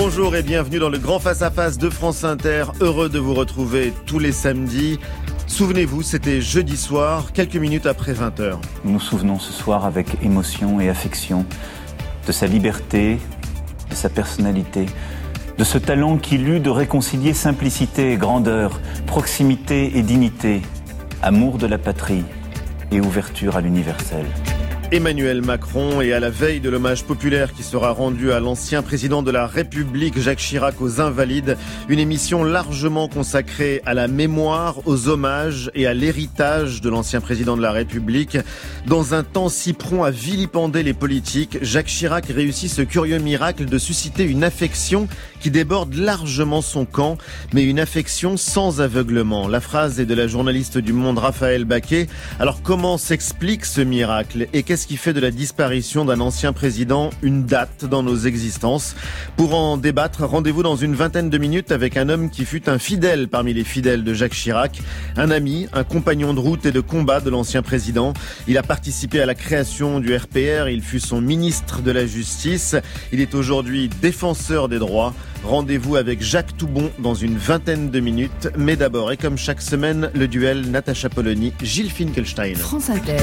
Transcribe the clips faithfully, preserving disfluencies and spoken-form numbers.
Bonjour et bienvenue dans le grand face-à-face de France Inter. Heureux de vous retrouver tous les samedis. Souvenez-vous, c'était jeudi soir, quelques minutes après vingt heures. Nous nous souvenons ce soir avec émotion et affection de sa liberté, de sa personnalité, de ce talent qu'il eut de réconcilier simplicité et grandeur, proximité et dignité, amour de la patrie et ouverture à l'universel. Emmanuel Macron et à la veille de l'hommage populaire qui sera rendu à l'ancien président de la République, Jacques Chirac, aux Invalides, une émission largement consacrée à la mémoire, aux hommages et à l'héritage de l'ancien président de la République. Dans un temps si prompt à vilipender les politiques, Jacques Chirac réussit ce curieux miracle de susciter une affection qui déborde largement son camp, mais une affection sans aveuglement. La phrase est de la journaliste du Monde Raphaël Baquet. Alors comment s'explique ce miracle et qu'est-ce qui fait de la disparition d'un ancien président une date dans nos existences? Pour en débattre, rendez-vous dans une vingtaine de minutes avec un homme qui fut un fidèle parmi les fidèles de Jacques Chirac, un ami, un compagnon de route et de combat de l'ancien président. Il a participé à la création du R P R, il fut son ministre de la Justice. Il est aujourd'hui défenseur des droits. Rendez-vous avec Jacques Toubon dans une vingtaine de minutes. Mais d'abord, et comme chaque semaine, le duel Natacha Polony, Gilles Finkelstein. France Inter.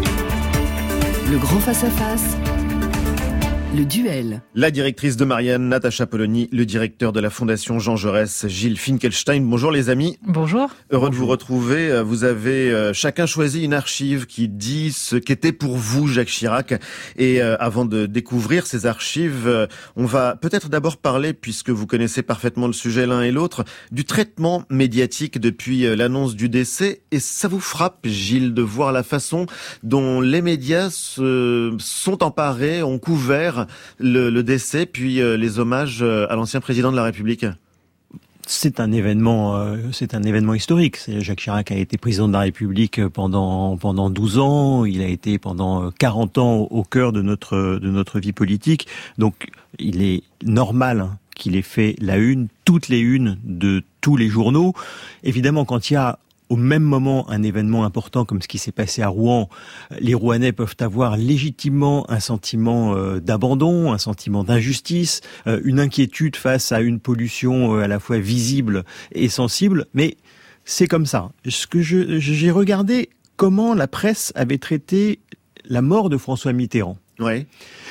Le grand face-à-face, le duel. La directrice de Marianne, Natacha Polony, le directeur de la Fondation Jean Jaurès, Gilles Finkelstein. Bonjour les amis. Bonjour. Heureux de vous retrouver. Vous avez chacun choisi une archive qui dit ce qu'était pour vous Jacques Chirac. Et avant de découvrir ces archives, on va peut-être d'abord parler, puisque vous connaissez parfaitement le sujet l'un et l'autre, du traitement médiatique depuis l'annonce du décès. Et ça vous frappe, Gilles, de voir la façon dont les médias se sont emparés, ont couvert Le, le décès, puis euh, les hommages euh, à l'ancien président de la République? C'est un événement, euh, c'est un événement historique. C'est, Jacques Chirac a été président de la République pendant pendant douze ans. Il a été pendant quarante ans au cœur de notre de notre vie politique. Donc, il est normal qu'il ait fait la une, toutes les unes de tous les journaux. Évidemment, quand il y a au même moment un événement important comme ce qui s'est passé à Rouen, les Rouennais peuvent avoir légitimement un sentiment euh, d'abandon, un sentiment d'injustice, euh, une inquiétude face à une pollution euh, à la fois visible et sensible, mais c'est comme ça. Ce que je, j'ai regardé comment la presse avait traité la mort de François Mitterrand. Oui.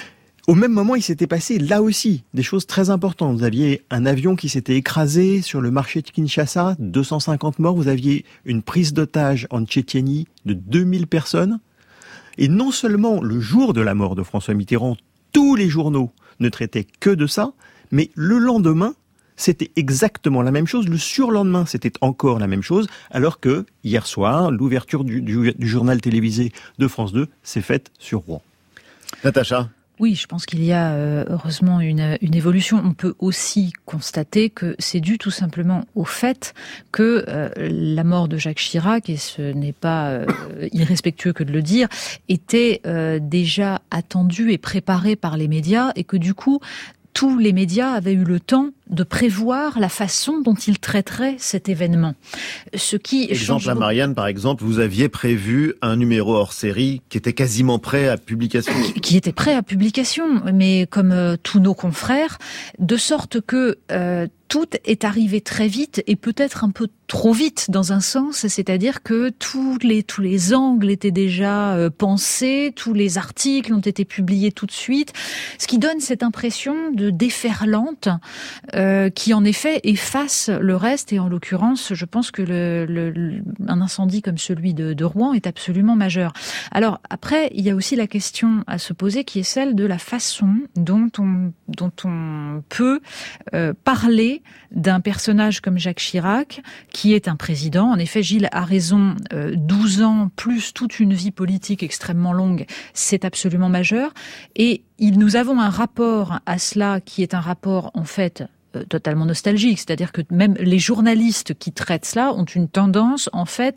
Au même moment, il s'était passé, là aussi, des choses très importantes. Vous aviez un avion qui s'était écrasé sur le marché de Kinshasa, deux cent cinquante morts. Vous aviez une prise d'otage en Tchétchénie de deux mille personnes. Et non seulement le jour de la mort de François Mitterrand, tous les journaux ne traitaient que de ça, mais le lendemain, c'était exactement la même chose. Le surlendemain, c'était encore la même chose, alors que hier soir, l'ouverture du, du, du journal télévisé de France deux s'est faite sur Rouen. Natacha? Oui, je pense qu'il y a euh, heureusement une, une évolution. On peut aussi constater que c'est dû tout simplement au fait que euh, la mort de Jacques Chirac, et ce n'est pas euh, irrespectueux que de le dire, était euh, déjà attendue et préparée par les médias, et que du coup, tous les médias avaient eu le temps de prévoir la façon dont ils traiteraient cet événement. Ce qui exemple à Marianne, par exemple, vous aviez prévu un numéro hors série qui était quasiment prêt à publication. Qui, qui était prêt à publication, mais comme euh, tous nos confrères, de sorte que euh, tout est arrivé très vite et peut-être un peu trop vite dans un sens, c'est-à-dire que tous les tous les angles étaient déjà euh, pensés, tous les articles ont été publiés tout de suite, ce qui donne cette impression de déferlante euh, qui en effet efface le reste. Et en l'occurrence, je pense que le, le, le, un incendie comme celui de, de Rouen est absolument majeur. Alors après, il y a aussi la question à se poser qui est celle de la façon dont on dont on peut euh, parler d'un personnage comme Jacques Chirac, qui est un président. En effet, Gilles a raison, euh, douze ans plus toute une vie politique extrêmement longue, c'est absolument majeur. Et il, nous avons un rapport à cela qui est un rapport, en fait, euh, totalement nostalgique. C'est-à-dire que même les journalistes qui traitent cela ont une tendance, en fait,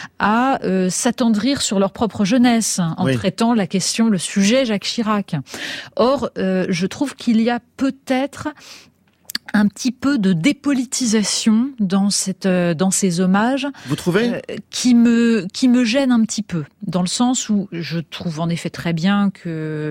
à euh, s'attendrir sur leur propre jeunesse, en oui. traitant la question, le sujet Jacques Chirac. Or, euh, je trouve qu'il y a peut-être un petit peu de dépolitisation dans cette euh, dans ces hommages. Vous trouvez euh, qui me qui me gêne un petit peu, dans le sens où je trouve en effet très bien que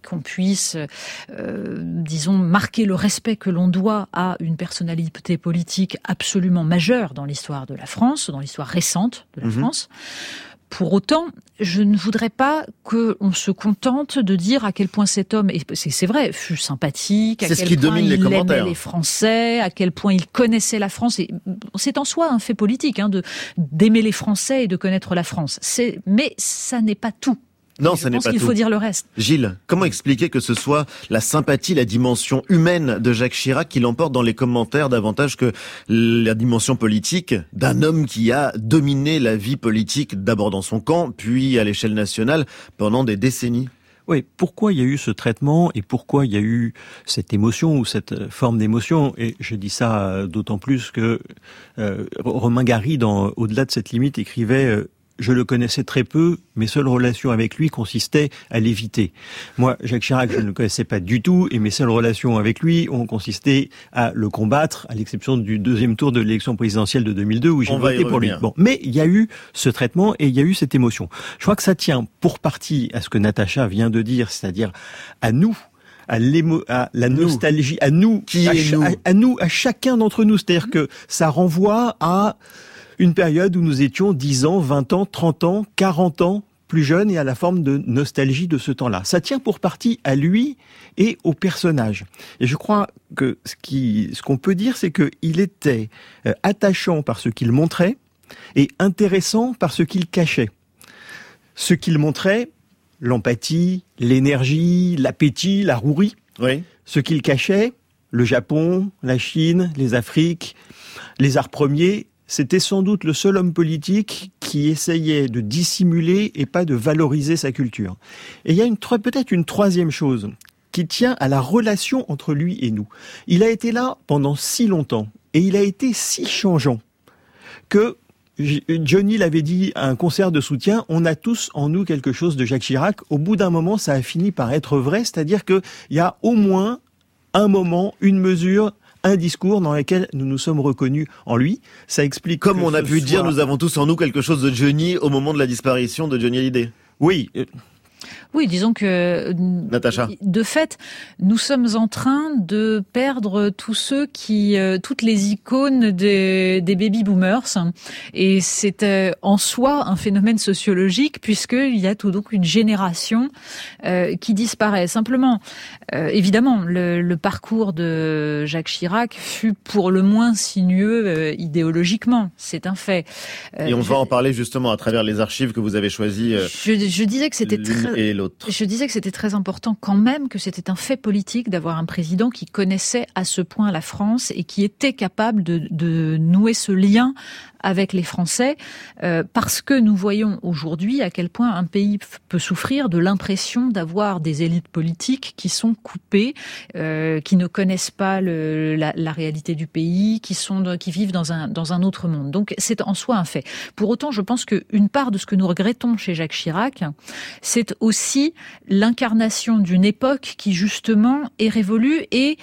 qu'on puisse, euh, disons, marquer le respect que l'on doit à une personnalité politique absolument majeure dans l'histoire de la France, dans l'histoire récente de la mmh. France. Pour autant, je ne voudrais pas qu'on se contente de dire à quel point cet homme, et c'est, c'est vrai, fut sympathique, à c'est quel ce qui point domine il les aimait commentaires. les Français, à quel point il connaissait la France. Et c'est en soi un fait politique, hein, de, d'aimer les Français et de connaître la France. C'est, mais ça n'est pas tout. Non, je ça n'est pense pas qu'il tout. faut dire le reste. Gilles, comment expliquer que ce soit la sympathie, la dimension humaine de Jacques Chirac qui l'emporte dans les commentaires davantage que la dimension politique d'un homme qui a dominé la vie politique d'abord dans son camp, puis à l'échelle nationale pendant des décennies? Oui, pourquoi il y a eu ce traitement et pourquoi il y a eu cette émotion ou cette forme d'émotion? Et je dis ça d'autant plus que euh, Romain Gary, dans Au-delà de cette limite, écrivait euh, je le connaissais très peu, mes seules relations avec lui consistaient à l'éviter. Moi, Jacques Chirac, je ne le connaissais pas du tout, et mes seules relations avec lui ont consisté à le combattre, à l'exception du deuxième tour de l'élection présidentielle de deux mille deux, où j'ai voté pour lui. Bon, mais il y a eu ce traitement et il y a eu cette émotion. Je crois que ça tient pour partie à ce que Natacha vient de dire, c'est-à-dire à nous, à, l'émo, à la nostalgie, à nous, Qui à, est nous à, à nous, à chacun d'entre nous. C'est-à-dire que ça renvoie à une période où nous étions dix ans, vingt ans, trente ans, quarante ans plus jeunes et à la forme de nostalgie de ce temps-là. Ça tient pour partie à lui et au personnage. Et je crois que ce, qui, ce qu'on peut dire, c'est qu'il était attachant par ce qu'il montrait et intéressant par ce qu'il cachait. Ce qu'il montrait, l'empathie, l'énergie, l'appétit, la rouerie. Oui. Ce qu'il cachait, le Japon, la Chine, les Afriques, les arts premiers, c'était sans doute le seul homme politique qui essayait de dissimuler et pas de valoriser sa culture. Et il y a une, peut-être une troisième chose qui tient à la relation entre lui et nous. Il a été là pendant si longtemps et il a été si changeant que Johnny l'avait dit à un concert de soutien, on a tous en nous quelque chose de Jacques Chirac. Au bout d'un moment, ça a fini par être vrai, c'est-à-dire qu'il y a au moins un moment, une mesure, un discours dans lequel nous nous sommes reconnus en lui. Ça explique. Comme on a pu soit... dire, nous avons tous en nous quelque chose de Johnny au moment de la disparition de Johnny Hallyday. Oui. Oui, disons que, Natacha. De fait, nous sommes en train de perdre tous ceux qui, euh, toutes les icônes des, des baby-boomers. Et c'est euh, en soi un phénomène sociologique puisqu'il y a tout donc une génération euh, qui disparaît. Simplement, euh, évidemment, le, le parcours de Jacques Chirac fut pour le moins sinueux euh, idéologiquement. C'est un fait. Euh, Et on je, va en parler justement à travers les archives que vous avez choisies. Euh, je, je disais que c'était très... Et l'autre. Je disais que c'était très important quand même, que c'était un fait politique d'avoir un président qui connaissait à ce point la France et qui était capable de, de nouer ce lien avec les Français, euh, parce que nous voyons aujourd'hui à quel point un pays peut souffrir de l'impression d'avoir des élites politiques qui sont coupées, euh, qui ne connaissent pas le, la, la réalité du pays, qui sont, qui vivent dans un dans un autre monde. Donc c'est en soi un fait. Pour autant, je pense qu'une part de ce que nous regrettons chez Jacques Chirac, c'est aussi l'incarnation d'une époque qui justement est révolue et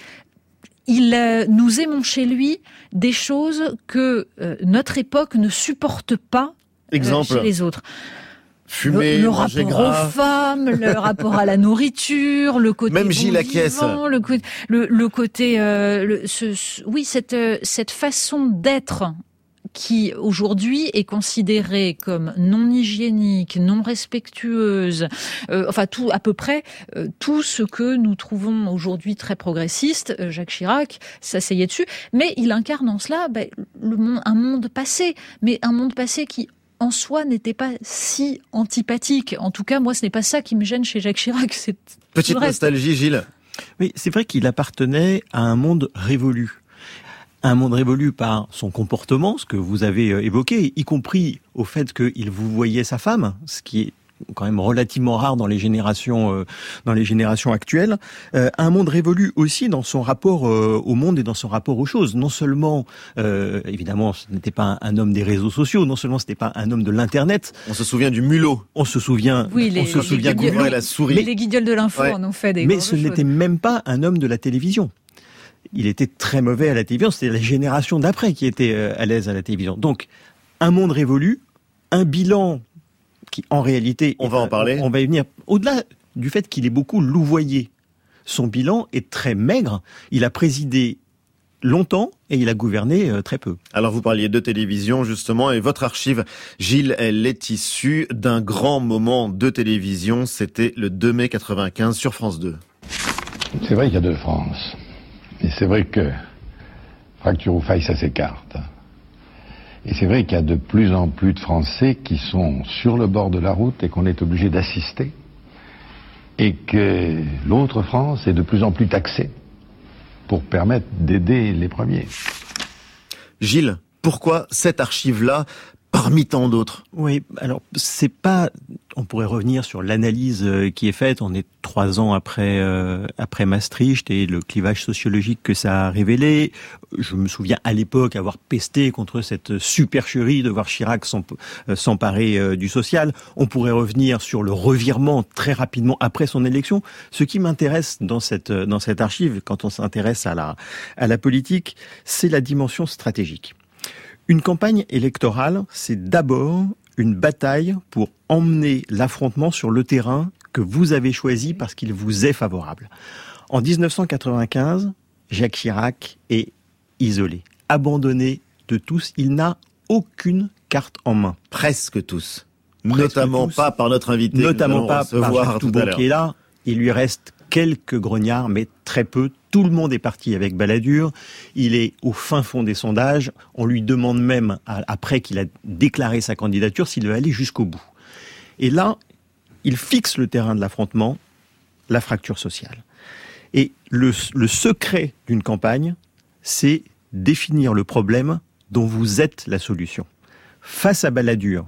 il euh, nous aimons chez lui des choses que euh, notre époque ne supporte pas euh, chez les autres. Fumer, le, le manger rapport gras. aux femmes, le rapport à la nourriture, le côté même bon Gilles Laquiesse, le, le, le côté, euh, le, ce, ce, oui, cette cette façon d'être qui aujourd'hui est considérée comme non hygiénique, non respectueuse, euh, enfin tout à peu près euh, tout ce que nous trouvons aujourd'hui très progressiste. Euh, Jacques Chirac s'asseyait dessus, mais il incarne en cela ben, le monde, un monde passé, mais un monde passé qui en soi n'était pas si antipathique. En tout cas, moi, ce n'est pas ça qui me gêne chez Jacques Chirac. C'est petite nostalgie, Gilles. Oui, c'est vrai qu'il appartenait à un monde révolu. Un monde révolu par son comportement, ce que vous avez évoqué, y compris au fait qu'il vous voyait sa femme, ce qui est quand même relativement rare dans les générations euh, dans les générations actuelles. Euh, un monde révolu aussi dans son rapport euh, au monde et dans son rapport aux choses. Non seulement, euh, évidemment, ce n'était pas un, un homme des réseaux sociaux, non seulement ce n'était pas un homme de l'internet. On se souvient du mulot. On se souvient. Oui, les, on se les souvient guignols, la souris. Mais les guignols de l'info ouais. en ont fait des. Mais ce choses. n'était même pas un homme de la télévision. Il était très mauvais à la télévision. C'était la génération d'après qui était à l'aise à la télévision. Donc, un monde révolu, un bilan qui, en réalité, on va en parler. On va y venir. Au-delà, du fait qu'il est beaucoup louvoyé. Son bilan est très maigre. Il a présidé longtemps et il a gouverné euh, très peu. Alors vous parliez de télévision justement et votre archive, Gilles, elle est issue d'un grand moment de télévision. C'était le deux mai quatre-vingt-quinze sur France deux. C'est vrai qu'il y a deux France. Et c'est vrai que fracture ou faille, ça s'écarte. Et c'est vrai qu'il y a de plus en plus de Français qui sont sur le bord de la route et qu'on est obligé d'assister. Et que l'autre France est de plus en plus taxée pour permettre d'aider les premiers. Gilles, pourquoi cette archive-là parmi tant d'autres? Oui, alors c'est pas... On pourrait revenir sur l'analyse qui est faite. On est trois ans après euh, après Maastricht et le clivage sociologique que ça a révélé. Je me souviens à l'époque avoir pesté contre cette supercherie de voir Chirac s'emparer euh, du social. On pourrait revenir sur le revirement très rapidement après son élection. Ce qui m'intéresse dans cette dans cette archive, quand on s'intéresse à la à la politique, c'est la dimension stratégique. Une campagne électorale, c'est d'abord une bataille pour emmener l'affrontement sur le terrain que vous avez choisi parce qu'il vous est favorable. En dix-neuf cent quatre-vingt-quinze, Jacques Chirac est isolé, abandonné de tous. Il n'a aucune carte en main. Presque tous. Presque notamment tous. pas par notre invité. Notamment pas par Jacques Toubon qui est là. Il lui reste quelques grognards, mais très peu. Tout le monde est parti avec Balladur. Il est au fin fond des sondages. On lui demande même, après qu'il a déclaré sa candidature, s'il veut aller jusqu'au bout. Et là, il fixe le terrain de l'affrontement, la fracture sociale. Et le, le secret d'une campagne, c'est définir le problème dont vous êtes la solution. Face à Balladur,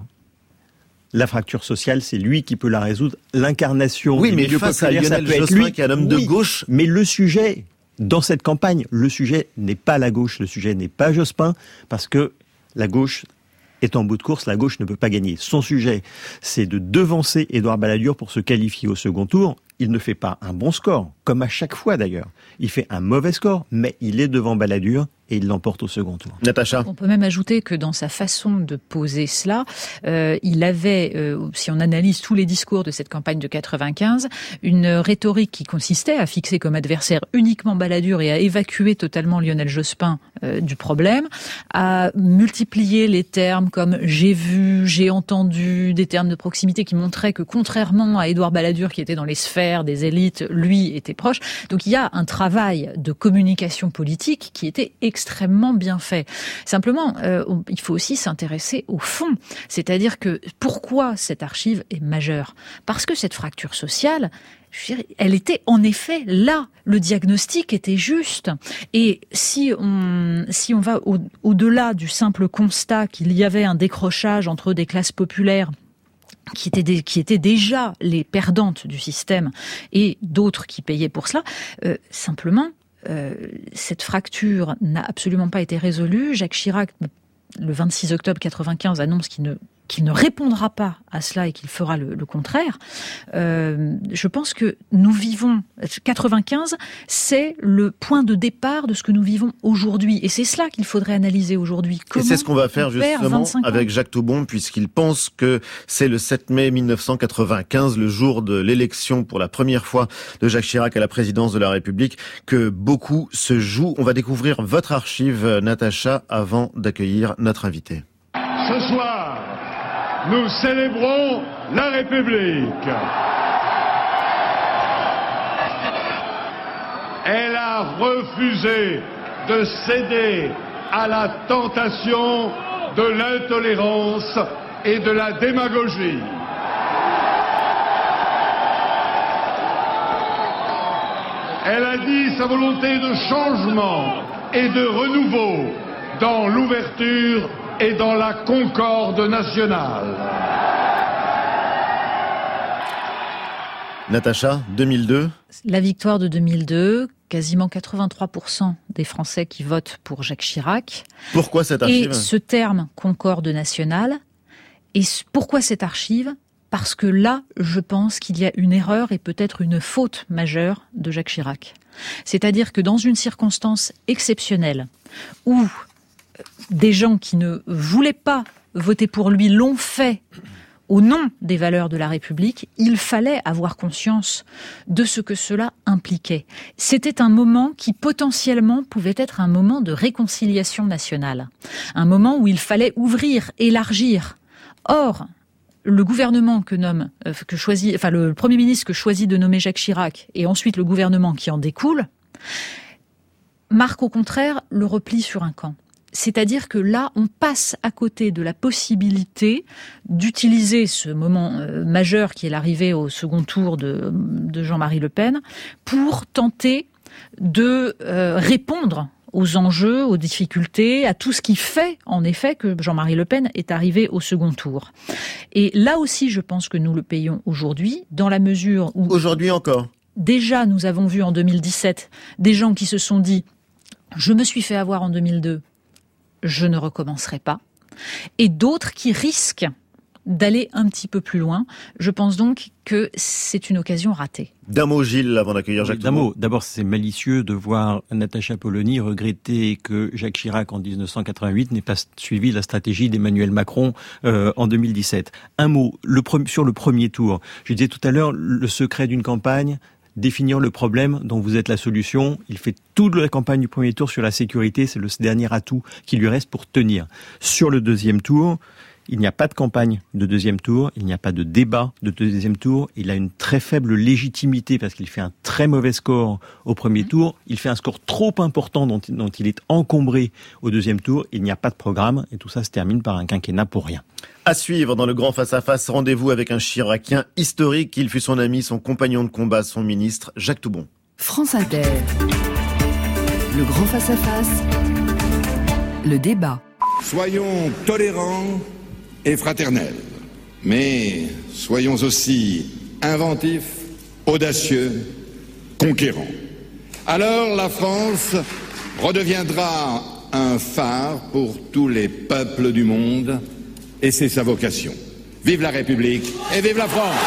la fracture sociale, c'est lui qui peut la résoudre. L'incarnation oui, du mais milieu face populaire, à Lionel ça peut Jospin, être lui. qui est un homme Oui, de gauche. Mais le sujet, dans cette campagne, le sujet n'est pas la gauche, le sujet n'est pas Jospin, parce que la gauche est en bout de course, la gauche ne peut pas gagner. Son sujet, c'est de devancer Édouard Balladur pour se qualifier au second tour. Il ne fait pas un bon score, comme à chaque fois d'ailleurs. Il fait un mauvais score, mais il est devant Balladur et il l'emporte au second tour. Natacha. On peut même ajouter que dans sa façon de poser cela, euh, il avait, euh, si on analyse tous les discours de cette campagne de quatre-vingt-quinze, une rhétorique qui consistait à fixer comme adversaire uniquement Balladur et à évacuer totalement Lionel Jospin euh, du problème, à multiplier les termes comme « j'ai vu »,« j'ai entendu », des termes de proximité qui montraient que contrairement à Édouard Balladur qui était dans les sphères des élites, lui était proche. Donc il y a un travail de communication politique qui était extrêmement bien fait. Simplement, euh, il faut aussi s'intéresser au fond. C'est-à-dire que pourquoi cette archive est majeure? Parce que cette fracture sociale, je dirais, elle était en effet là. Le diagnostic était juste. Et si on, si on va au, au-delà du simple constat qu'il y avait un décrochage entre des classes populaires qui étaient, des, qui étaient déjà les perdantes du système et d'autres qui payaient pour cela, euh, simplement, Euh, cette fracture n'a absolument pas été résolue. Jacques Chirac, le vingt-six octobre quatre-vingt-quinze, annonce qu'il ne, qu'il ne répondra pas à cela et qu'il fera le, le contraire. Euh, je pense que nous vivons... quatre-vingt-quinze, c'est le point de départ de ce que nous vivons aujourd'hui. Et c'est cela qu'il faudrait analyser aujourd'hui. Comment et c'est ce qu'on va faire on perd justement vingt-cinq ans avec Jacques Toubon, puisqu'il pense que c'est le sept mai mille neuf cent quatre-vingt-quinze, le jour de l'élection pour la première fois de Jacques Chirac à la présidence de la République, que beaucoup se joue. On va découvrir votre archive, Natacha, avant d'accueillir notre invité. Ce soir, nous célébrons la République. Elle a refusé de céder à la tentation de l'intolérance et de la démagogie. Elle a dit sa volonté de changement et de renouveau dans l'ouverture et dans la concorde nationale. Natacha, deux mille deux. La victoire de deux mille deux, quasiment quatre-vingt-trois pour cent des Français qui votent pour Jacques Chirac. Pourquoi cette archive ? Et ce terme concorde nationale. Et pourquoi cette archive ? Parce que là, je pense qu'il y a une erreur et peut-être une faute majeure de Jacques Chirac. C'est-à-dire que dans une circonstance exceptionnelle où des gens qui ne voulaient pas voter pour lui l'ont fait, au nom des valeurs de la République, il fallait avoir conscience de ce que cela impliquait. C'était un moment qui potentiellement pouvait être un moment de réconciliation nationale, un moment où il fallait ouvrir, élargir. Or, le gouvernement que nomme, euh, que choisit, enfin le Premier ministre que choisit de nommer Jacques Chirac, et ensuite le gouvernement qui en découle, marque au contraire le repli sur un camp. C'est-à-dire que là, on passe à côté de la possibilité d'utiliser ce moment euh, majeur qui est l'arrivée au second tour de, de Jean-Marie Le Pen pour tenter de euh, répondre aux enjeux, aux difficultés, à tout ce qui fait, en effet, que Jean-Marie Le Pen est arrivé au second tour. Et là aussi, je pense que nous le payons aujourd'hui, dans la mesure où... Aujourd'hui encore. Déjà, nous avons vu en deux mille dix-sept des gens qui se sont dit « je me suis fait avoir en deux mille deux ». Je ne recommencerai pas, et d'autres qui risquent d'aller un petit peu plus loin. Je pense donc que c'est une occasion ratée. D'un mot, Gilles, avant d'accueillir Jacques D'un Toubon. mot, d'abord, c'est malicieux de voir Natacha Polony regretter que Jacques Chirac, en dix-neuf cent quatre-vingt-huit, n'ait pas suivi la stratégie d'Emmanuel Macron euh, en deux mille dix-sept. Un mot, le pre- sur le premier tour. Je disais tout à l'heure, le secret d'une campagne, définir le problème dont vous êtes la solution. Il fait toute la campagne du premier tour sur la sécurité. C'est le dernier atout qui lui reste pour tenir. Sur le deuxième tour, il n'y a pas de campagne de deuxième tour. Il n'y a pas de débat de deuxième tour. Il a une très faible légitimité parce qu'il fait un très mauvais score au premier mmh. tour. Il fait un score trop important dont, dont il est encombré au deuxième tour. Il n'y a pas de programme et tout ça se termine par un quinquennat pour rien. À suivre dans le grand face-à-face, rendez-vous avec un Chiracien historique. Il fut son ami, son compagnon de combat, son ministre, Jacques Toubon. France Inter. Le grand face-à-face. Le débat. Soyons tolérants et fraternels, mais soyons aussi inventifs, audacieux, conquérants. Alors la France redeviendra un phare pour tous les peuples du monde, et c'est sa vocation. Vive la République et vive la France!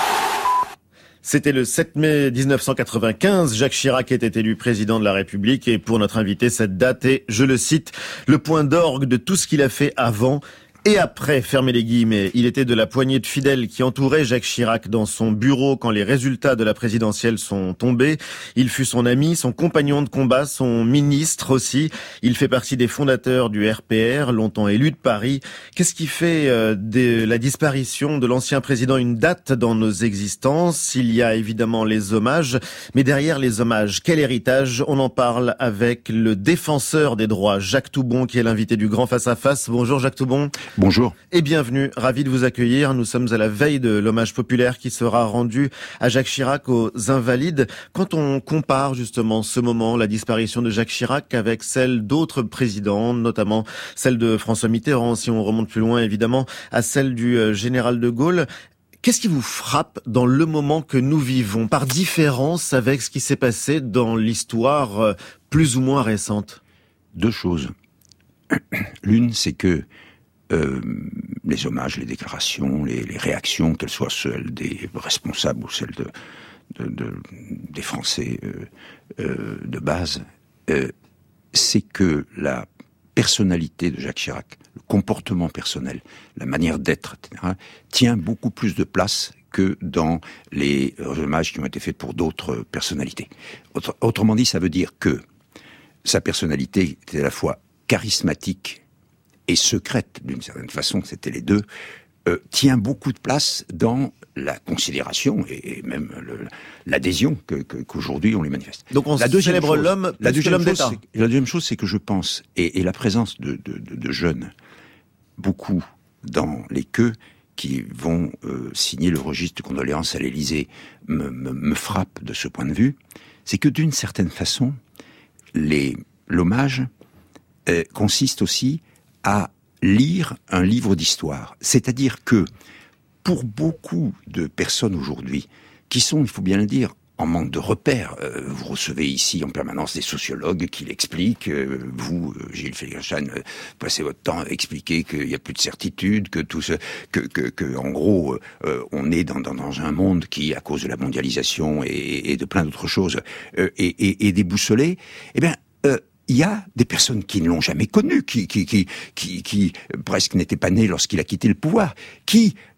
C'était le sept mai dix-neuf cent quatre-vingt-quinze. Jacques Chirac était élu président de la République et pour notre invité, cette date est, je le cite, le point d'orgue de tout ce qu'il a fait avant et après, fermez les guillemets. Il était de la poignée de fidèles qui entouraient Jacques Chirac dans son bureau quand les résultats de la présidentielle sont tombés. Il fut son ami, son compagnon de combat, son ministre aussi. Il fait partie des fondateurs du R P R, longtemps élu de Paris. Qu'est-ce qui fait euh, de la disparition de l'ancien président une date dans nos existences? Il y a évidemment les hommages, mais derrière les hommages, quel héritage? On en parle avec le défenseur des droits, Jacques Toubon, qui est l'invité du Grand Face à Face. Bonjour Jacques Toubon. Bonjour. Et bienvenue, ravi de vous accueillir. Nous sommes à la veille de l'hommage populaire qui sera rendu à Jacques Chirac aux Invalides. Quand on compare justement ce moment, la disparition de Jacques Chirac avec celle d'autres présidents, notamment celle de François Mitterrand, si on remonte plus loin évidemment, à celle du général de Gaulle, qu'est-ce qui vous frappe dans le moment que nous vivons, par différence avec ce qui s'est passé dans l'histoire plus ou moins récente? Deux choses. L'une, c'est que Euh, les hommages, les déclarations, les, les réactions, qu'elles soient celles des responsables ou celles de, de, de, des Français euh, euh, de base, euh, c'est que la personnalité de Jacques Chirac, le comportement personnel, la manière d'être, et cetera, tient beaucoup plus de place que dans les hommages qui ont été faits pour d'autres personnalités. Autre, autrement dit, ça veut dire que sa personnalité était à la fois charismatique et secrète, d'une certaine façon, c'était les deux, euh, tient beaucoup de place dans la considération et, et même le, l'adhésion que, que, qu'aujourd'hui on lui manifeste. Donc on la célèbre chose, l'homme la plus que l'homme d'État. La deuxième chose, c'est que je pense, et, et la présence de, de, de, de jeunes, beaucoup dans les queues qui vont euh, signer le registre de condoléances à l'Élysée, me, me, me frappe de ce point de vue, c'est que d'une certaine façon, les, l'hommage euh, consiste aussi à lire un livre d'histoire. C'est-à-dire que, pour beaucoup de personnes aujourd'hui, qui sont, il faut bien le dire, en manque de repères, euh, vous recevez ici en permanence des sociologues qui l'expliquent, euh, vous, euh, Gilles Felgerchan, euh, passez votre temps à expliquer qu'il n'y a plus de certitude, que tout ce, que, que, que en gros, euh, on est dans, dans, dans un monde qui, à cause de la mondialisation et, et de plein d'autres choses, euh, est, est, est déboussolé. Eh bien, euh, il y a des personnes qui ne l'ont jamais connu, qui, qui, qui, qui, qui presque n'étaient pas nées lorsqu'il a quitté le pouvoir, qui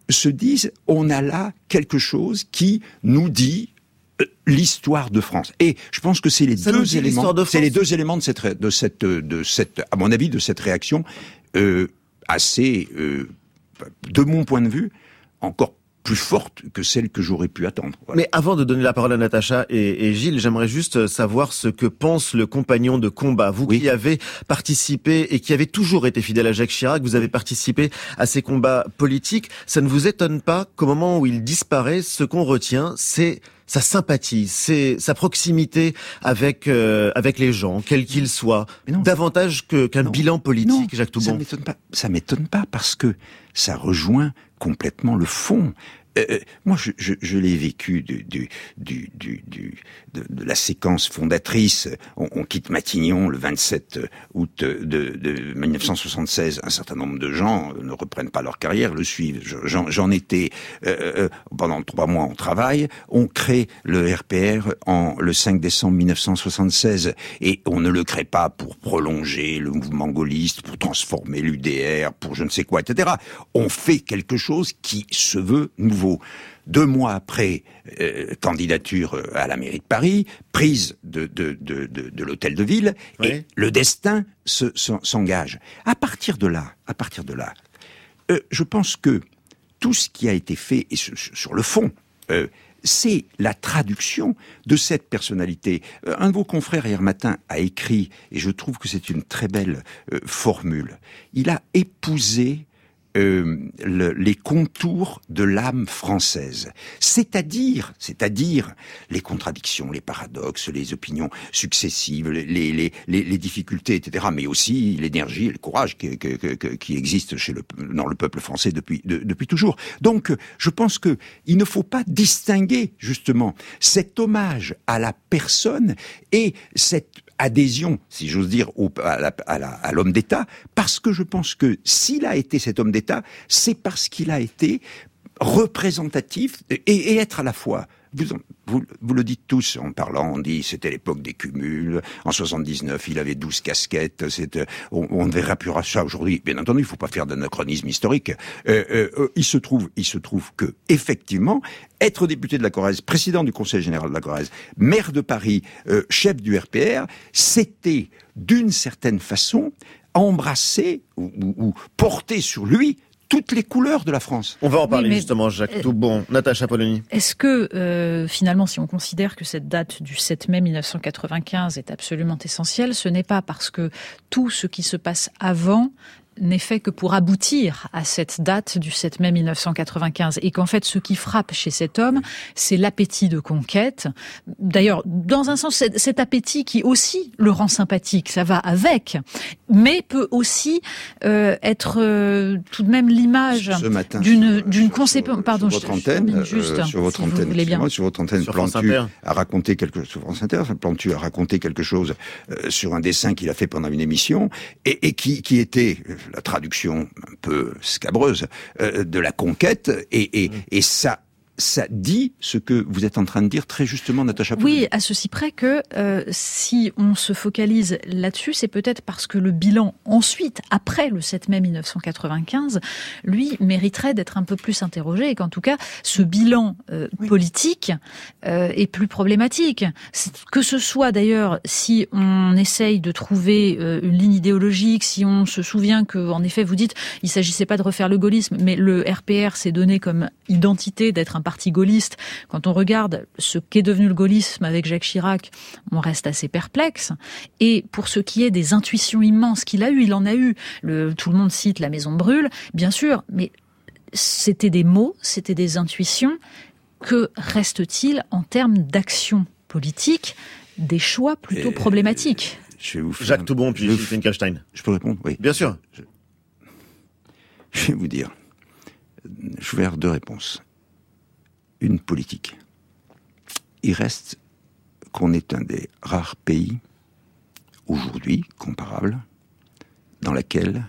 se disent, on a là quelque chose qui nous dit l'histoire de France. Et je pense que c'est les Ça deux éléments, de c'est les deux éléments de cette, ré- de cette, de cette, à mon avis, de cette réaction euh, assez, euh, de mon point de vue, encore plus forte que celle que j'aurais pu attendre. Voilà. Mais avant de donner la parole à Natacha et, et Gilles, j'aimerais juste savoir ce que pense le compagnon de combat. Vous Oui. qui avez participé et qui avez toujours été fidèle à Jacques Chirac, vous avez participé à ces combats politiques. Ça ne vous étonne pas qu'au moment où il disparaît, ce qu'on retient, c'est sa sympathie, c'est sa proximité avec euh, avec les gens, quels qu'ils soient, Mais non, davantage que, qu'un non, bilan politique, non, Jacques Toubon. Ça m'étonne pas. Ça m'étonne pas parce que ça rejoint complètement le fond. Euh, moi, je, je, je l'ai vécu du, du, du, du, du de, de la séquence fondatrice. On, on quitte Matignon le vingt-sept août de, de mille neuf cent soixante-seize. Un certain nombre de gens ne reprennent pas leur carrière, le suivent. J'en, j'en étais euh, pendant trois mois en travail. On crée le R P R en le cinq décembre mille neuf cent soixante-seize et on ne le crée pas pour prolonger le mouvement gaulliste, pour transformer l'U D R, pour je ne sais quoi, et cetera. On fait quelque chose qui se veut nouveau. Deux mois après, euh, candidature à la mairie de Paris, prise de, de, de, de, de l'hôtel de ville, Oui. et le destin se, se, s'engage. À partir de là, à partir de là, euh, je pense que tout ce qui a été fait, et sur, sur le fond, euh, c'est la traduction de cette personnalité. Euh, un de vos confrères hier matin a écrit, et je trouve que c'est une très belle euh, formule, il a épousé Euh, le, les contours de l'âme française, c'est-à-dire, c'est-à-dire les contradictions, les paradoxes, les opinions successives, les, les, les, les difficultés, et cetera, mais aussi l'énergie et le courage qui, qui, qui, qui existent chez le, dans le peuple français depuis, de, depuis toujours. Donc, je pense que il ne faut pas distinguer justement cet hommage à la personne et cette adhésion, si j'ose dire, au, à, la, à, la, à l'homme d'État, parce que je pense que s'il a été cet homme d'État, c'est parce qu'il a été représentatif et, et être à la fois. Vous, vous, vous le dites tous en parlant, on dit c'était l'époque des cumuls, en soixante-dix-neuf il avait douze casquettes, c'était, on, on ne verra plus ça aujourd'hui. Bien entendu, il ne faut pas faire d'anachronisme historique. Euh, euh, il se trouve, il se trouve que, effectivement, être député de la Corrèze, président du Conseil général de la Corrèze, maire de Paris, euh, chef du R P R, c'était, d'une certaine façon, embrasser ou, ou, ou porter sur lui toutes les couleurs de la France. On va en parler oui, justement, Jacques Toubon. Natacha Polony. Est-ce que, euh, finalement, si on considère que cette date du sept mai mille neuf cent quatre-vingt-quinze est absolument essentielle, ce n'est pas parce que tout ce qui se passe avant n'est fait que pour aboutir à cette date du sept mai mille neuf cent quatre-vingt-quinze et qu'en fait ce qui frappe chez cet homme, c'est l'appétit de conquête. D'ailleurs, dans un sens, cet appétit qui aussi le rend sympathique, ça va avec, mais peut aussi euh, être euh, tout de même l'image Ce matin, d'une sur, d'une sur, conséquence. Pardon, sur votre je, je antenne, juste, euh, sur votre si vous antenne, voulez bien. sur votre antenne, Sur France Plantu Inter. a raconté quelque sur France Inter, Plantu a raconté quelque chose euh, sur un dessin qu'il a fait pendant une émission et, et qui, qui était euh, la traduction un peu scabreuse euh, de la conquête et, et, et ça ça dit ce que vous êtes en train de dire très justement, Natacha Polony. Oui, à ceci près que euh, si on se focalise là-dessus, c'est peut-être parce que le bilan ensuite, après le sept mai mille neuf cent quatre-vingt-quinze, lui mériterait d'être un peu plus interrogé et qu'en tout cas, ce bilan euh, oui. politique euh, est plus problématique. C'est, que ce soit d'ailleurs si on essaye de trouver euh, une ligne idéologique, si on se souvient que, en effet, vous dites, il s'agissait pas de refaire le gaullisme, mais le R P R s'est donné comme identité d'être un parti gaulliste. Quand on regarde ce qu'est devenu le gaullisme avec Jacques Chirac, on reste assez perplexe. Et pour ce qui est des intuitions immenses qu'il a eues, il en a eu. Le, tout le monde cite la maison brûle, bien sûr, mais c'était des mots, c'était des intuitions. Que reste-t-il en termes d'action politique, des choix plutôt Et problématiques? Je vais vous faire Jacques un... Toubon, puis Gilles Finkelstein. Je peux répondre? Oui. Bien sûr. Je, je vais vous dire. Je vais faire deux réponses. Une politique. Il reste qu'on est un des rares pays, aujourd'hui, comparable, dans laquelle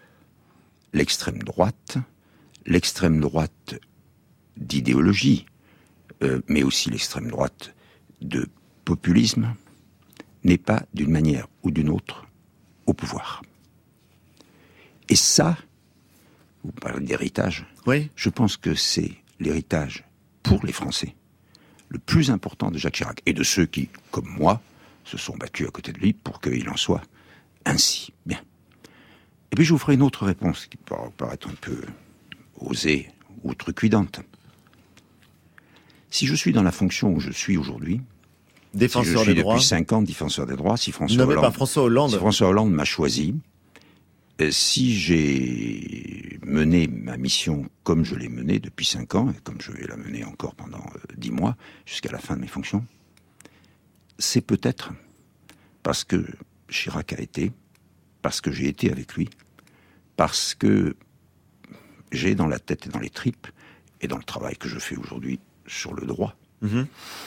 l'extrême droite, l'extrême droite d'idéologie, euh, mais aussi l'extrême droite de populisme, n'est pas, d'une manière ou d'une autre, au pouvoir. Et ça, vous parlez d'héritage. Oui. Je pense que c'est l'héritage pour les Français le plus important de Jacques Chirac et de ceux qui, comme moi, se sont battus à côté de lui pour qu'il en soit ainsi. Bien. Et puis je vous ferai une autre réponse qui peut paraître un peu osée ou outrecuidante. Si je suis dans la fonction où je suis aujourd'hui, défenseur si je suis des droits, depuis cinq ans défenseur des droits, si François nommé Hollande, par François Hollande, si François Hollande m'a choisi, euh, si j'ai mené ma mission comme je l'ai menée depuis cinq ans, et comme je vais la mener encore pendant euh, dix mois, jusqu'à la fin de mes fonctions, c'est peut-être parce que Chirac a été, parce que j'ai été avec lui, parce que j'ai dans la tête et dans les tripes, et dans le travail que je fais aujourd'hui sur le droit, mmh.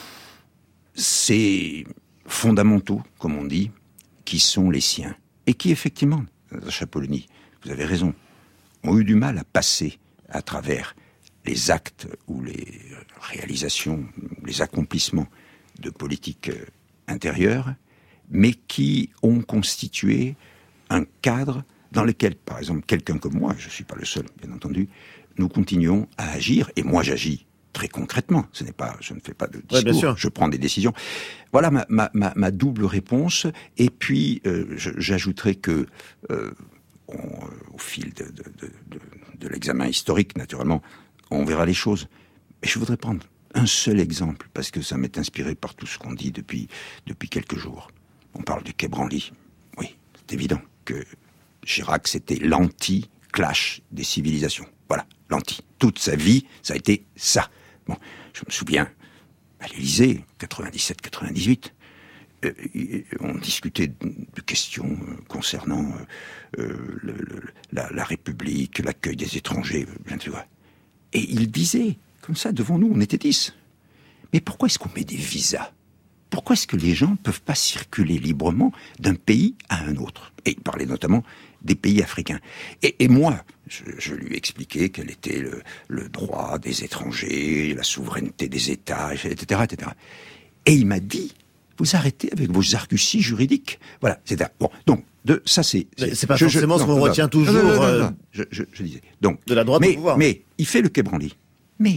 ces fondamentaux, comme on dit, qui sont les siens, et qui effectivement, Sacha Polony, vous avez raison, ont eu du mal à passer à travers les actes ou les réalisations, les accomplissements de politique intérieure, mais qui ont constitué un cadre dans lequel, par exemple, quelqu'un comme moi, je ne suis pas le seul, bien entendu, nous continuons à agir, et moi j'agis très concrètement, ce n'est pas, je ne fais pas de discours, ouais, bien sûr. Je prends des décisions. Voilà ma, ma, ma, ma double réponse, et puis euh, je, j'ajouterai que, euh, on, au fil de, de, de, de, de l'examen historique, naturellement, on verra les choses, mais je voudrais prendre un seul exemple, parce que ça m'est inspiré par tout ce qu'on dit depuis, depuis quelques jours. On parle du Quai Branly. Oui, c'est évident que Chirac, c'était l'anti-clash des civilisations. Voilà, l'anti. Toute sa vie, ça a été ça. Bon, je me souviens, à l'Élysée, quatre-vingt-dix-sept quatre-vingt-dix-huit, euh, on discutait de questions concernant euh, le, le, la, la République, l'accueil des étrangers, bien tu vois. Et il disait, comme ça, devant nous, on était dix. Mais pourquoi est-ce qu'on met des visas ? Pourquoi est-ce que les gens ne peuvent pas circuler librement d'un pays à un autre ? Et il parlait notamment des pays africains. Et, et moi, je, je lui expliquais quel était le, le droit des étrangers, la souveraineté des États, et cetera, et cetera. Et il m'a dit, vous arrêtez avec vos arguties juridiques. Voilà, et cetera. Bon, donc, de, ça c'est... C'est, c'est pas je, forcément je, ce qu'on non, retient non, toujours... Non, non, non, non, non. Je, je, je disais. Donc, de la droite mais, au pouvoir. Mais il fait le Quai Branly. Mais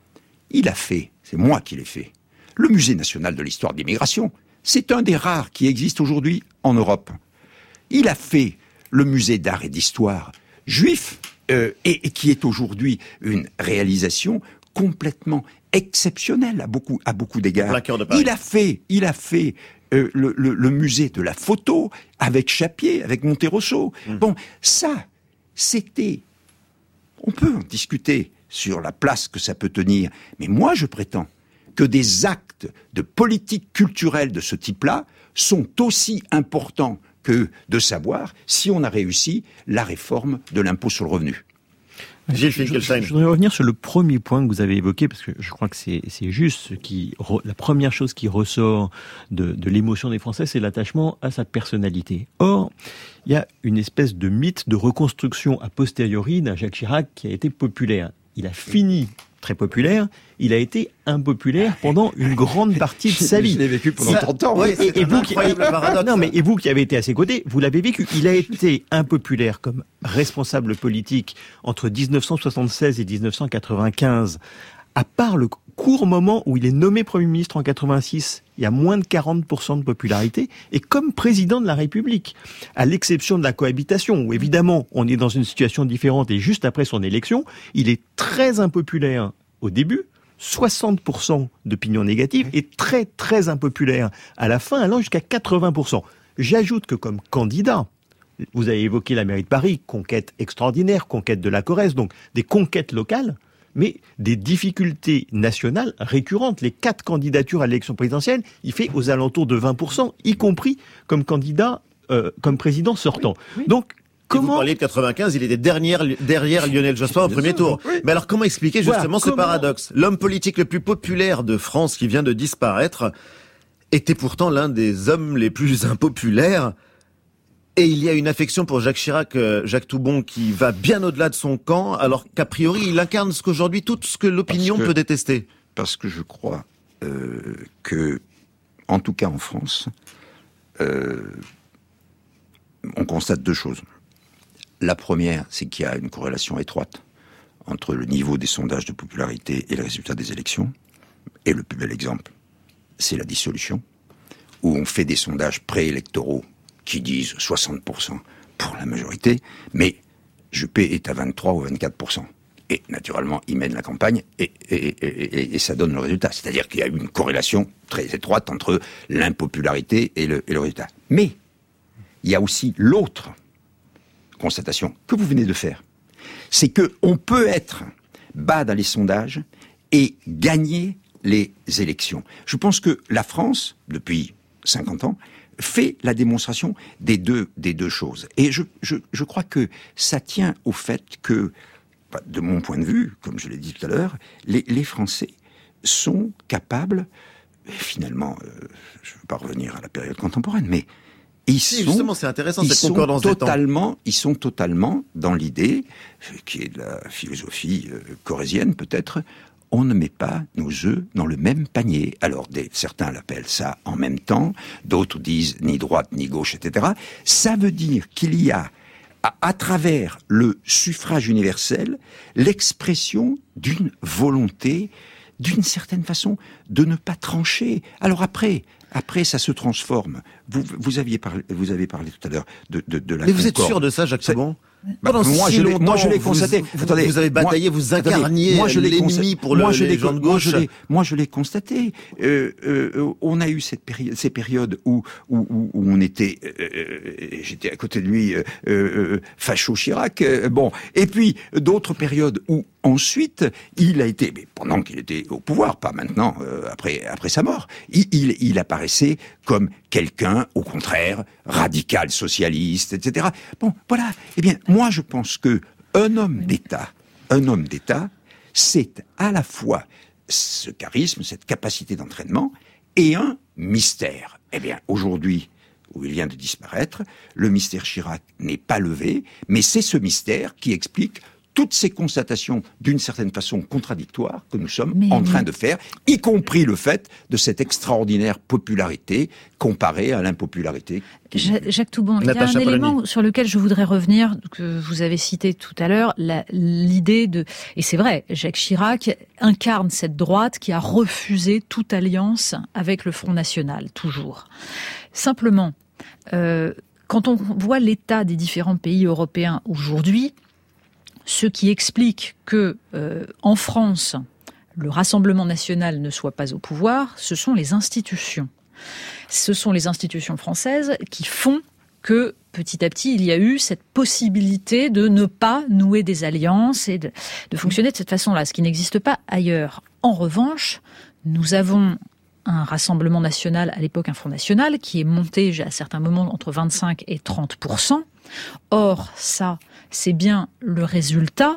il a fait, c'est moi qui l'ai fait, le Musée national de l'histoire de l'immigration. C'est un des rares qui existe aujourd'hui en Europe. Il a fait le musée d'art et d'histoire juif, euh, et, et qui est aujourd'hui une réalisation complètement exceptionnelle à beaucoup, à beaucoup d'égards. Il a fait, il a fait euh, le, le, le musée de la photo avec Chapier, avec Monterosso. Mmh. Bon, ça, c'était... On peut en discuter sur la place que ça peut tenir, mais moi je prétends que des actes de politique culturelle de ce type-là sont aussi importants que de savoir si on a réussi la réforme de l'impôt sur le revenu. Je, je, je voudrais revenir sur le premier point que vous avez évoqué, parce que je crois que c'est, c'est juste ce qui, la première chose qui ressort de, de l'émotion des Français, c'est l'attachement à sa personnalité. Or, il y a une espèce de mythe de reconstruction a posteriori d'un Jacques Chirac qui a été populaire. Il a fini très populaire, il a été impopulaire pendant une grande partie de sa vie. Je l'ai vécu pendant trente ans. Ouais, et, et, vous qui, non, mais, et vous qui avez été à ses côtés, vous l'avez vécu. Il a été impopulaire comme responsable politique entre dix-neuf cent soixante-seize et dix-neuf cent quatre-vingt-quinze. À part le court moment où il est nommé Premier ministre en quatre-vingt-six, il y a moins de quarante pour cent de popularité, et comme président de la République, à l'exception de la cohabitation, où évidemment on est dans une situation différente, et juste après son élection, il est très impopulaire au début, soixante pour cent d'opinion négative, et très très impopulaire à la fin, allant jusqu'à quatre-vingts pour cent. J'ajoute que comme candidat, vous avez évoqué la mairie de Paris, conquête extraordinaire, conquête de la Corrèze, donc des conquêtes locales, mais des difficultés nationales récurrentes. Les quatre candidatures à l'élection présidentielle, il fait aux alentours de vingt pour cent, y compris comme candidat, euh, comme président sortant. Oui, oui. Donc, comment... Vous parliez de quatre-vingt-quinze, il était derrière, derrière Lionel Jospin au premier tour. Oui. Mais alors, comment expliquer justement voilà, ce comment... paradoxe ? L'homme politique le plus populaire de France qui vient de disparaître était pourtant l'un des hommes les plus impopulaires. Et il y a une affection pour Jacques Chirac, euh, Jacques Toubon, qui va bien au-delà de son camp, alors qu'a priori, il incarne ce qu'aujourd'hui, tout ce que l'opinion que, peut détester. Parce que je crois euh, que, en tout cas en France, euh, on constate deux choses. la première, c'est qu'il y a une corrélation étroite entre le niveau des sondages de popularité et le résultat des élections. Et le plus bel exemple, c'est la dissolution, où on fait des sondages préélectoraux qui disent soixante pour cent pour la majorité, mais Juppé est à vingt-trois ou vingt-quatre pour cent. Et naturellement, il mène la campagne et, et, et, et, et ça donne le résultat. C'est-à-dire qu'il y a une corrélation très étroite entre l'impopularité et le, et le résultat. Mais il y a aussi l'autre constatation que vous venez de faire. C'est que on peut être bas dans les sondages et gagner les élections. Je pense que la France, depuis cinquante ans, fait la démonstration des deux, des deux choses. Et je, je, je crois que ça tient au fait que, de mon point de vue, comme je l'ai dit tout à l'heure, les, les Français sont capables, finalement, euh, je ne veux pas revenir à la période contemporaine, mais ils si, sont, justement, c'est intéressant, ils cette sont concordance des temps. totalement, ils sont totalement dans l'idée, qui est de la philosophie euh, corésienne peut-être, on ne met pas nos œufs dans le même panier. Alors, des, certains l'appellent ça en même temps, d'autres disent ni droite ni gauche, et cetera. Ça veut dire qu'il y a, à, à travers le suffrage universel, l'expression d'une volonté, d'une certaine façon, de ne pas trancher. Alors après, après ça se transforme. Vous, vous aviez parlé, vous avez parlé tout à l'heure de, de, de la Mais vous êtes concorde. sûr de ça, Jacques Toubon ? Bah, Pendant moi, si je l'ai, longtemps, moi, je l'ai constaté. Vous, attendez, vous avez bataillé, moi, vous incarniez attendez, moi, l'ennemi pour le, moi, je les gens de moi, gauche. je l'ai, moi, je l'ai constaté. Euh, euh, on a eu cette péri- ces périodes où, où, où, où on était, euh, j'étais à côté de lui, euh, euh, facho Chirac. Euh, bon, et puis d'autres périodes où ensuite il a été, mais pendant qu'il était au pouvoir, pas maintenant, euh, après après sa mort, il, il, il apparaissait comme quelqu'un, au contraire, radical, socialiste, et cetera. Bon, voilà. Eh bien, moi, je pense que un homme d'État, un homme d'État, c'est à la fois ce charisme, cette capacité d'entraînement, et un mystère. Eh bien, aujourd'hui, où il vient de disparaître, le mystère Chirac n'est pas levé, mais c'est ce mystère qui explique toutes ces constatations, d'une certaine façon contradictoires, que nous sommes mais, en train mais... de faire, y compris le fait de cette extraordinaire popularité comparée à l'impopularité. Jacques Toubon, il y a un Natacha élément Polony. sur lequel je voudrais revenir, que vous avez cité tout à l'heure, la, l'idée de... Et c'est vrai, Jacques Chirac incarne cette droite qui a refusé toute alliance avec le Front National, toujours. Simplement, euh, quand on voit l'état des différents pays européens aujourd'hui, ce qui explique que, euh, en France, le Rassemblement national ne soit pas au pouvoir, ce sont les institutions. Ce sont les institutions françaises qui font que, petit à petit, il y a eu cette possibilité de ne pas nouer des alliances et de, de fonctionner de cette façon-là, ce qui n'existe pas ailleurs. En revanche, nous avons un Rassemblement national, à l'époque un Front national, qui est monté à certains moments entre vingt-cinq et trente pour cent. Or, ça, c'est bien le résultat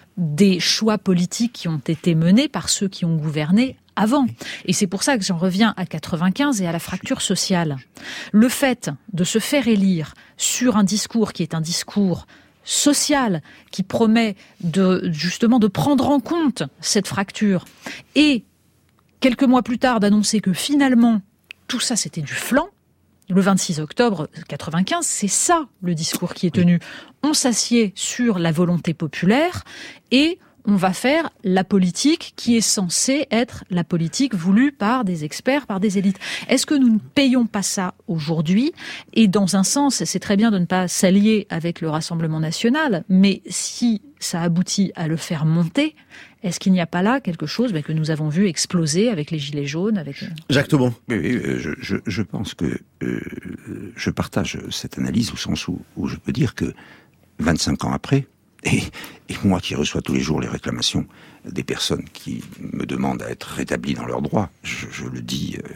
des choix politiques qui ont été menés par ceux qui ont gouverné avant. Et c'est pour ça que j'en reviens à quatre-vingt-quinze et à la fracture sociale. Le fait de se faire élire sur un discours qui est un discours social, qui promet de, justement de prendre en compte cette fracture, et quelques mois plus tard d'annoncer que finalement, tout ça c'était du flan, le vingt-six octobre quatre-vingt-quinze, c'est ça le discours qui est tenu. On s'assied sur la volonté populaire et on va faire la politique qui est censée être la politique voulue par des experts, par des élites. Est-ce que nous ne payons pas ça aujourd'hui ? Et dans un sens, c'est très bien de ne pas s'allier avec le Rassemblement national, mais si ça aboutit à le faire monter, est-ce qu'il n'y a pas là quelque chose que nous avons vu exploser avec les Gilets jaunes, avec... Jacques Toubon. Oui, je, je, je pense que euh, je partage cette analyse au sens où, où je peux dire que vingt-cinq ans après, et, et moi qui reçois tous les jours les réclamations des personnes qui me demandent à être rétablis dans leurs droits, je, je le dis euh,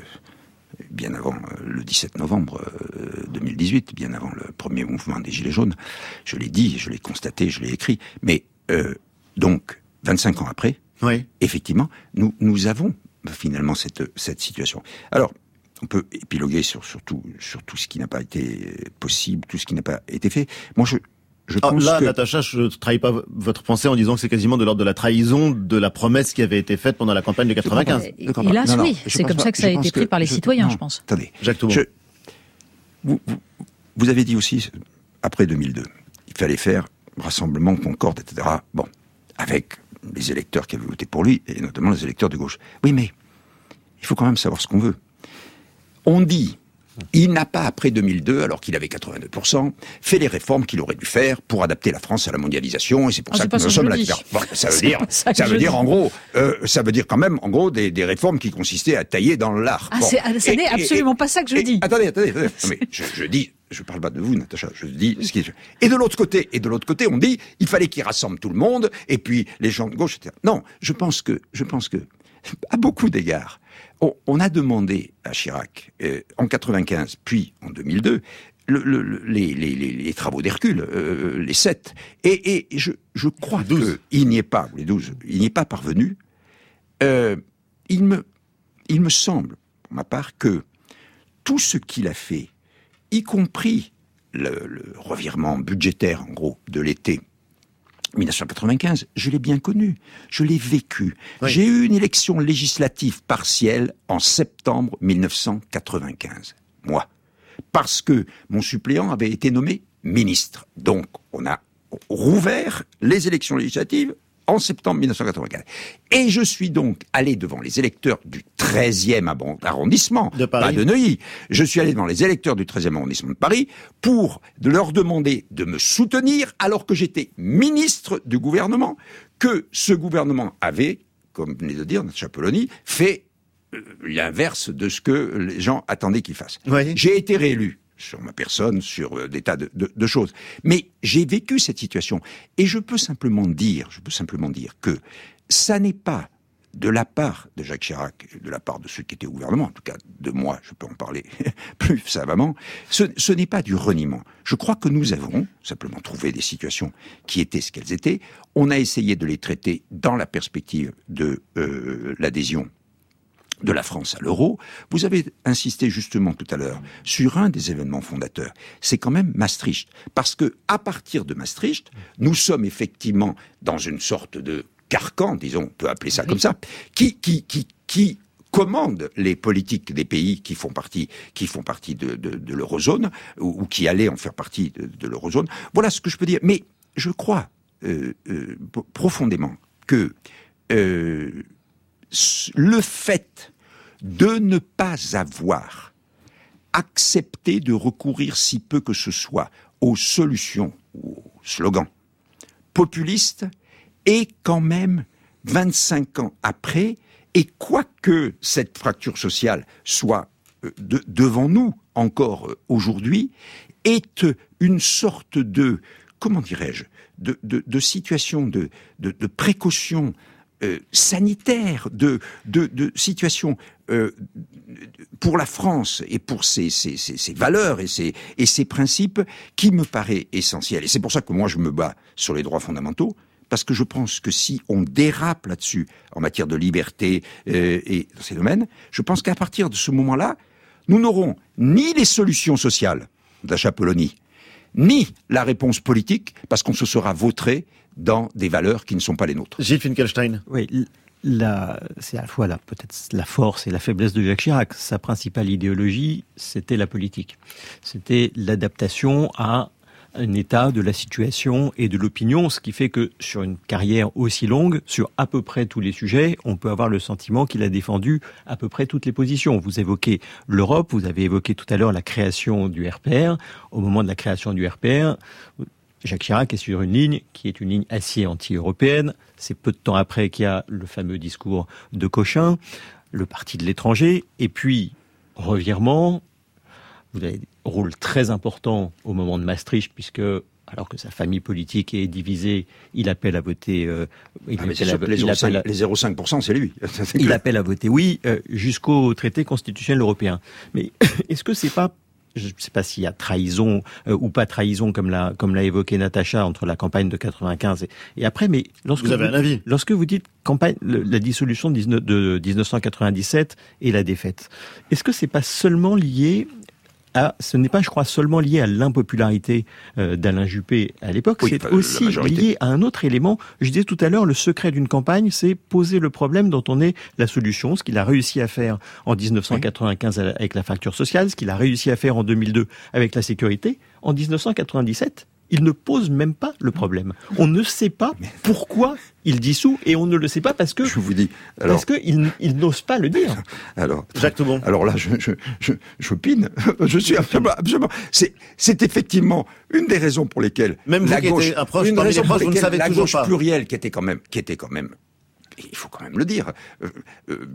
bien avant euh, le dix-sept novembre euh, deux mille dix-huit, bien avant le premier mouvement des Gilets jaunes, je l'ai dit, je l'ai constaté, je l'ai écrit, mais euh, donc vingt-cinq ans après, oui. effectivement, nous, nous avons finalement cette, cette situation. Alors, on peut épiloguer sur, sur, tout, sur tout ce qui n'a pas été possible, tout ce qui n'a pas été fait. Moi, je, je ah, pense là, que... Natacha, je ne trahis pas votre pensée en disant que c'est quasiment de l'ordre de la trahison de la promesse qui avait été faite pendant la campagne de quatre-vingt-quinze. Hélas, non, non, oui, c'est comme ça que ça a été pris par les je, citoyens, non, je pense. Attendez, Jacques Toubon. Je, vous, vous, vous avez dit aussi, après deux mille deux, il fallait faire Rassemblement, Concorde, et cetera. Bon, avec les électeurs qui avaient voté pour lui, et notamment les électeurs de gauche. Oui, mais il faut quand même savoir ce qu'on veut. On dit, il n'a pas, après deux mille deux, alors qu'il avait quatre-vingt-deux pour cent, fait les réformes qu'il aurait dû faire pour adapter la France à la mondialisation, et c'est pour ah, ça c'est que nous sommes là. Bon, ça veut dire, ça, ça veut dire dis. en gros, euh, ça veut dire quand même, en gros, des, des réformes qui consistaient à tailler dans l'art. Ah, bon. c'est, ça n'est absolument et, pas ça que je et, dis. Attendez, attendez, attendez. Non, mais je, je dis, je parle pas de vous, Natacha, je dis ce qui est... Et de l'autre côté, et de l'autre côté, on dit, il fallait qu'il rassemble tout le monde, et puis les gens de gauche, et cetera. Non, je pense que, je pense que, à beaucoup d'égards, on, on a demandé à Chirac, euh, en quatre-vingt-quinze, puis en deux mille deux, le, le, le, les, les, les travaux d'Hercule, euh, les sept, et, et je, je crois qu'il n'y est pas, les douze, il n'y est pas parvenu. Euh, il me, il me semble, pour ma part, que tout ce qu'il a fait, y compris le, le revirement budgétaire, en gros, de l'été dix-neuf cent quatre-vingt-quinze, je l'ai bien connu, je l'ai vécu. Oui. J'ai eu une élection législative partielle en septembre dix-neuf cent quatre-vingt-quinze, moi, parce que mon suppléant avait été nommé ministre. Donc, on a rouvert les élections législatives en septembre dix-neuf cent quatre-vingt-quinze. Et je suis donc allé devant les électeurs du treizième arrondissement, de Paris. Pas de Neuilly. Je suis allé devant les électeurs du treizième arrondissement de Paris pour leur demander de me soutenir alors que j'étais ministre du gouvernement, que ce gouvernement avait, comme venait de dire Natacha Polony, fait l'inverse de ce que les gens attendaient qu'il fasse. Oui. J'ai été réélu sur ma personne, sur euh, des tas de, de, de choses. Mais j'ai vécu cette situation. Et je peux simplement dire, je peux simplement dire que ça n'est pas de la part de Jacques Chirac, de la part de ceux qui étaient au gouvernement, en tout cas de moi, je peux en parler plus savamment, ce, ce n'est pas du reniement. Je crois que nous avons simplement trouvé des situations qui étaient ce qu'elles étaient. On a essayé de les traiter dans la perspective de euh, l'adhésion de la France à l'euro. Vous avez insisté justement tout à l'heure sur un des événements fondateurs. C'est quand même Maastricht. Parce que, à partir de Maastricht, nous sommes effectivement dans une sorte de carcan, disons, on peut appeler ça oui. comme ça, qui, qui, qui, qui commande les politiques des pays qui font partie, qui font partie de, de, de l'eurozone, ou, ou qui allaient en faire partie de, de l'eurozone. Voilà ce que je peux dire. Mais je crois euh, euh, profondément que euh, le fait de ne pas avoir accepté de recourir si peu que ce soit aux solutions, aux slogans populistes, et quand même vingt-cinq ans après, et quoique cette fracture sociale soit de, devant nous encore aujourd'hui, est une sorte de, comment dirais-je, de, de, de situation de, de, de précaution Euh, sanitaire, de, de, de situation euh, pour la France et pour ses, ses, ses, ses valeurs et ses, et ses principes qui me paraît essentiel. Et c'est pour ça que moi je me bats sur les droits fondamentaux, parce que je pense que si on dérape là-dessus en matière de liberté euh, et dans ces domaines, je pense qu'à partir de ce moment-là, nous n'aurons ni les solutions sociales d'Natacha Polony, ni la réponse politique, parce qu'on se sera vautré dans des valeurs qui ne sont pas les nôtres. Gilles Finkelstein. Oui, la, c'est à la fois la, peut-être la force et la faiblesse de Jacques Chirac. Sa principale idéologie, c'était la politique. C'était l'adaptation à un état de la situation et de l'opinion, ce qui fait que sur une carrière aussi longue, sur à peu près tous les sujets, on peut avoir le sentiment qu'il a défendu à peu près toutes les positions. Vous évoquez l'Europe, vous avez évoqué tout à l'heure la création du R P R. Au moment de la création du R P R, Jacques Chirac est sur une ligne qui est une ligne acier anti-européenne. C'est peu de temps après qu'il y a le fameux discours de Cochin, le parti de l'étranger, et puis revirement. Vous avez un rôle très important au moment de Maastricht, puisque, alors que sa famille politique est divisée, il appelle à voter... Euh, il ah, appelle à, les zéro virgule cinq pour cent, c'est lui. C'est il appelle à voter oui, euh, jusqu'au traité constitutionnel européen. Mais est-ce que c'est pas... Je ne sais pas s'il y a trahison euh, ou pas trahison, comme l'a, comme l'a évoqué Natacha, entre la campagne de quatre-vingt-quinze et, et après, mais lorsque vous avez vous, un avis. Lorsque vous dites campagne, le, la dissolution de, dix-neuf, de dix-neuf cent quatre-vingt-dix-sept et la défaite, est-ce que c'est pas seulement lié à, ce n'est pas, je crois, seulement lié à l'impopularité euh, d'Alain Juppé à l'époque, oui, c'est aussi lié à un autre élément. Je disais tout à l'heure, le secret d'une campagne, c'est poser le problème dont on est la solution, ce qu'il a réussi à faire en dix-neuf cent quatre-vingt-quinze avec la fracture sociale, ce qu'il a réussi à faire en deux mille deux avec la sécurité. En dix-neuf cent quatre-vingt-dix-sept, il ne pose même pas le problème. On ne sait pas pourquoi il dissout, et on ne le sait pas parce que je vous dis, alors, parce que il, il n'ose pas le dire. Alors, Jacques Toubon. Alors là, je, je, je, j'opine. Je suis absolument, absolument. C'est, c'est effectivement une des raisons pour lesquelles même la vous gauche, qui étiez un proche, une parmi raison les pour proches, vous ne lesquelles savez la toujours gauche pas. plurielle, qui était quand même, qui était quand même, il faut quand même le dire, euh, euh,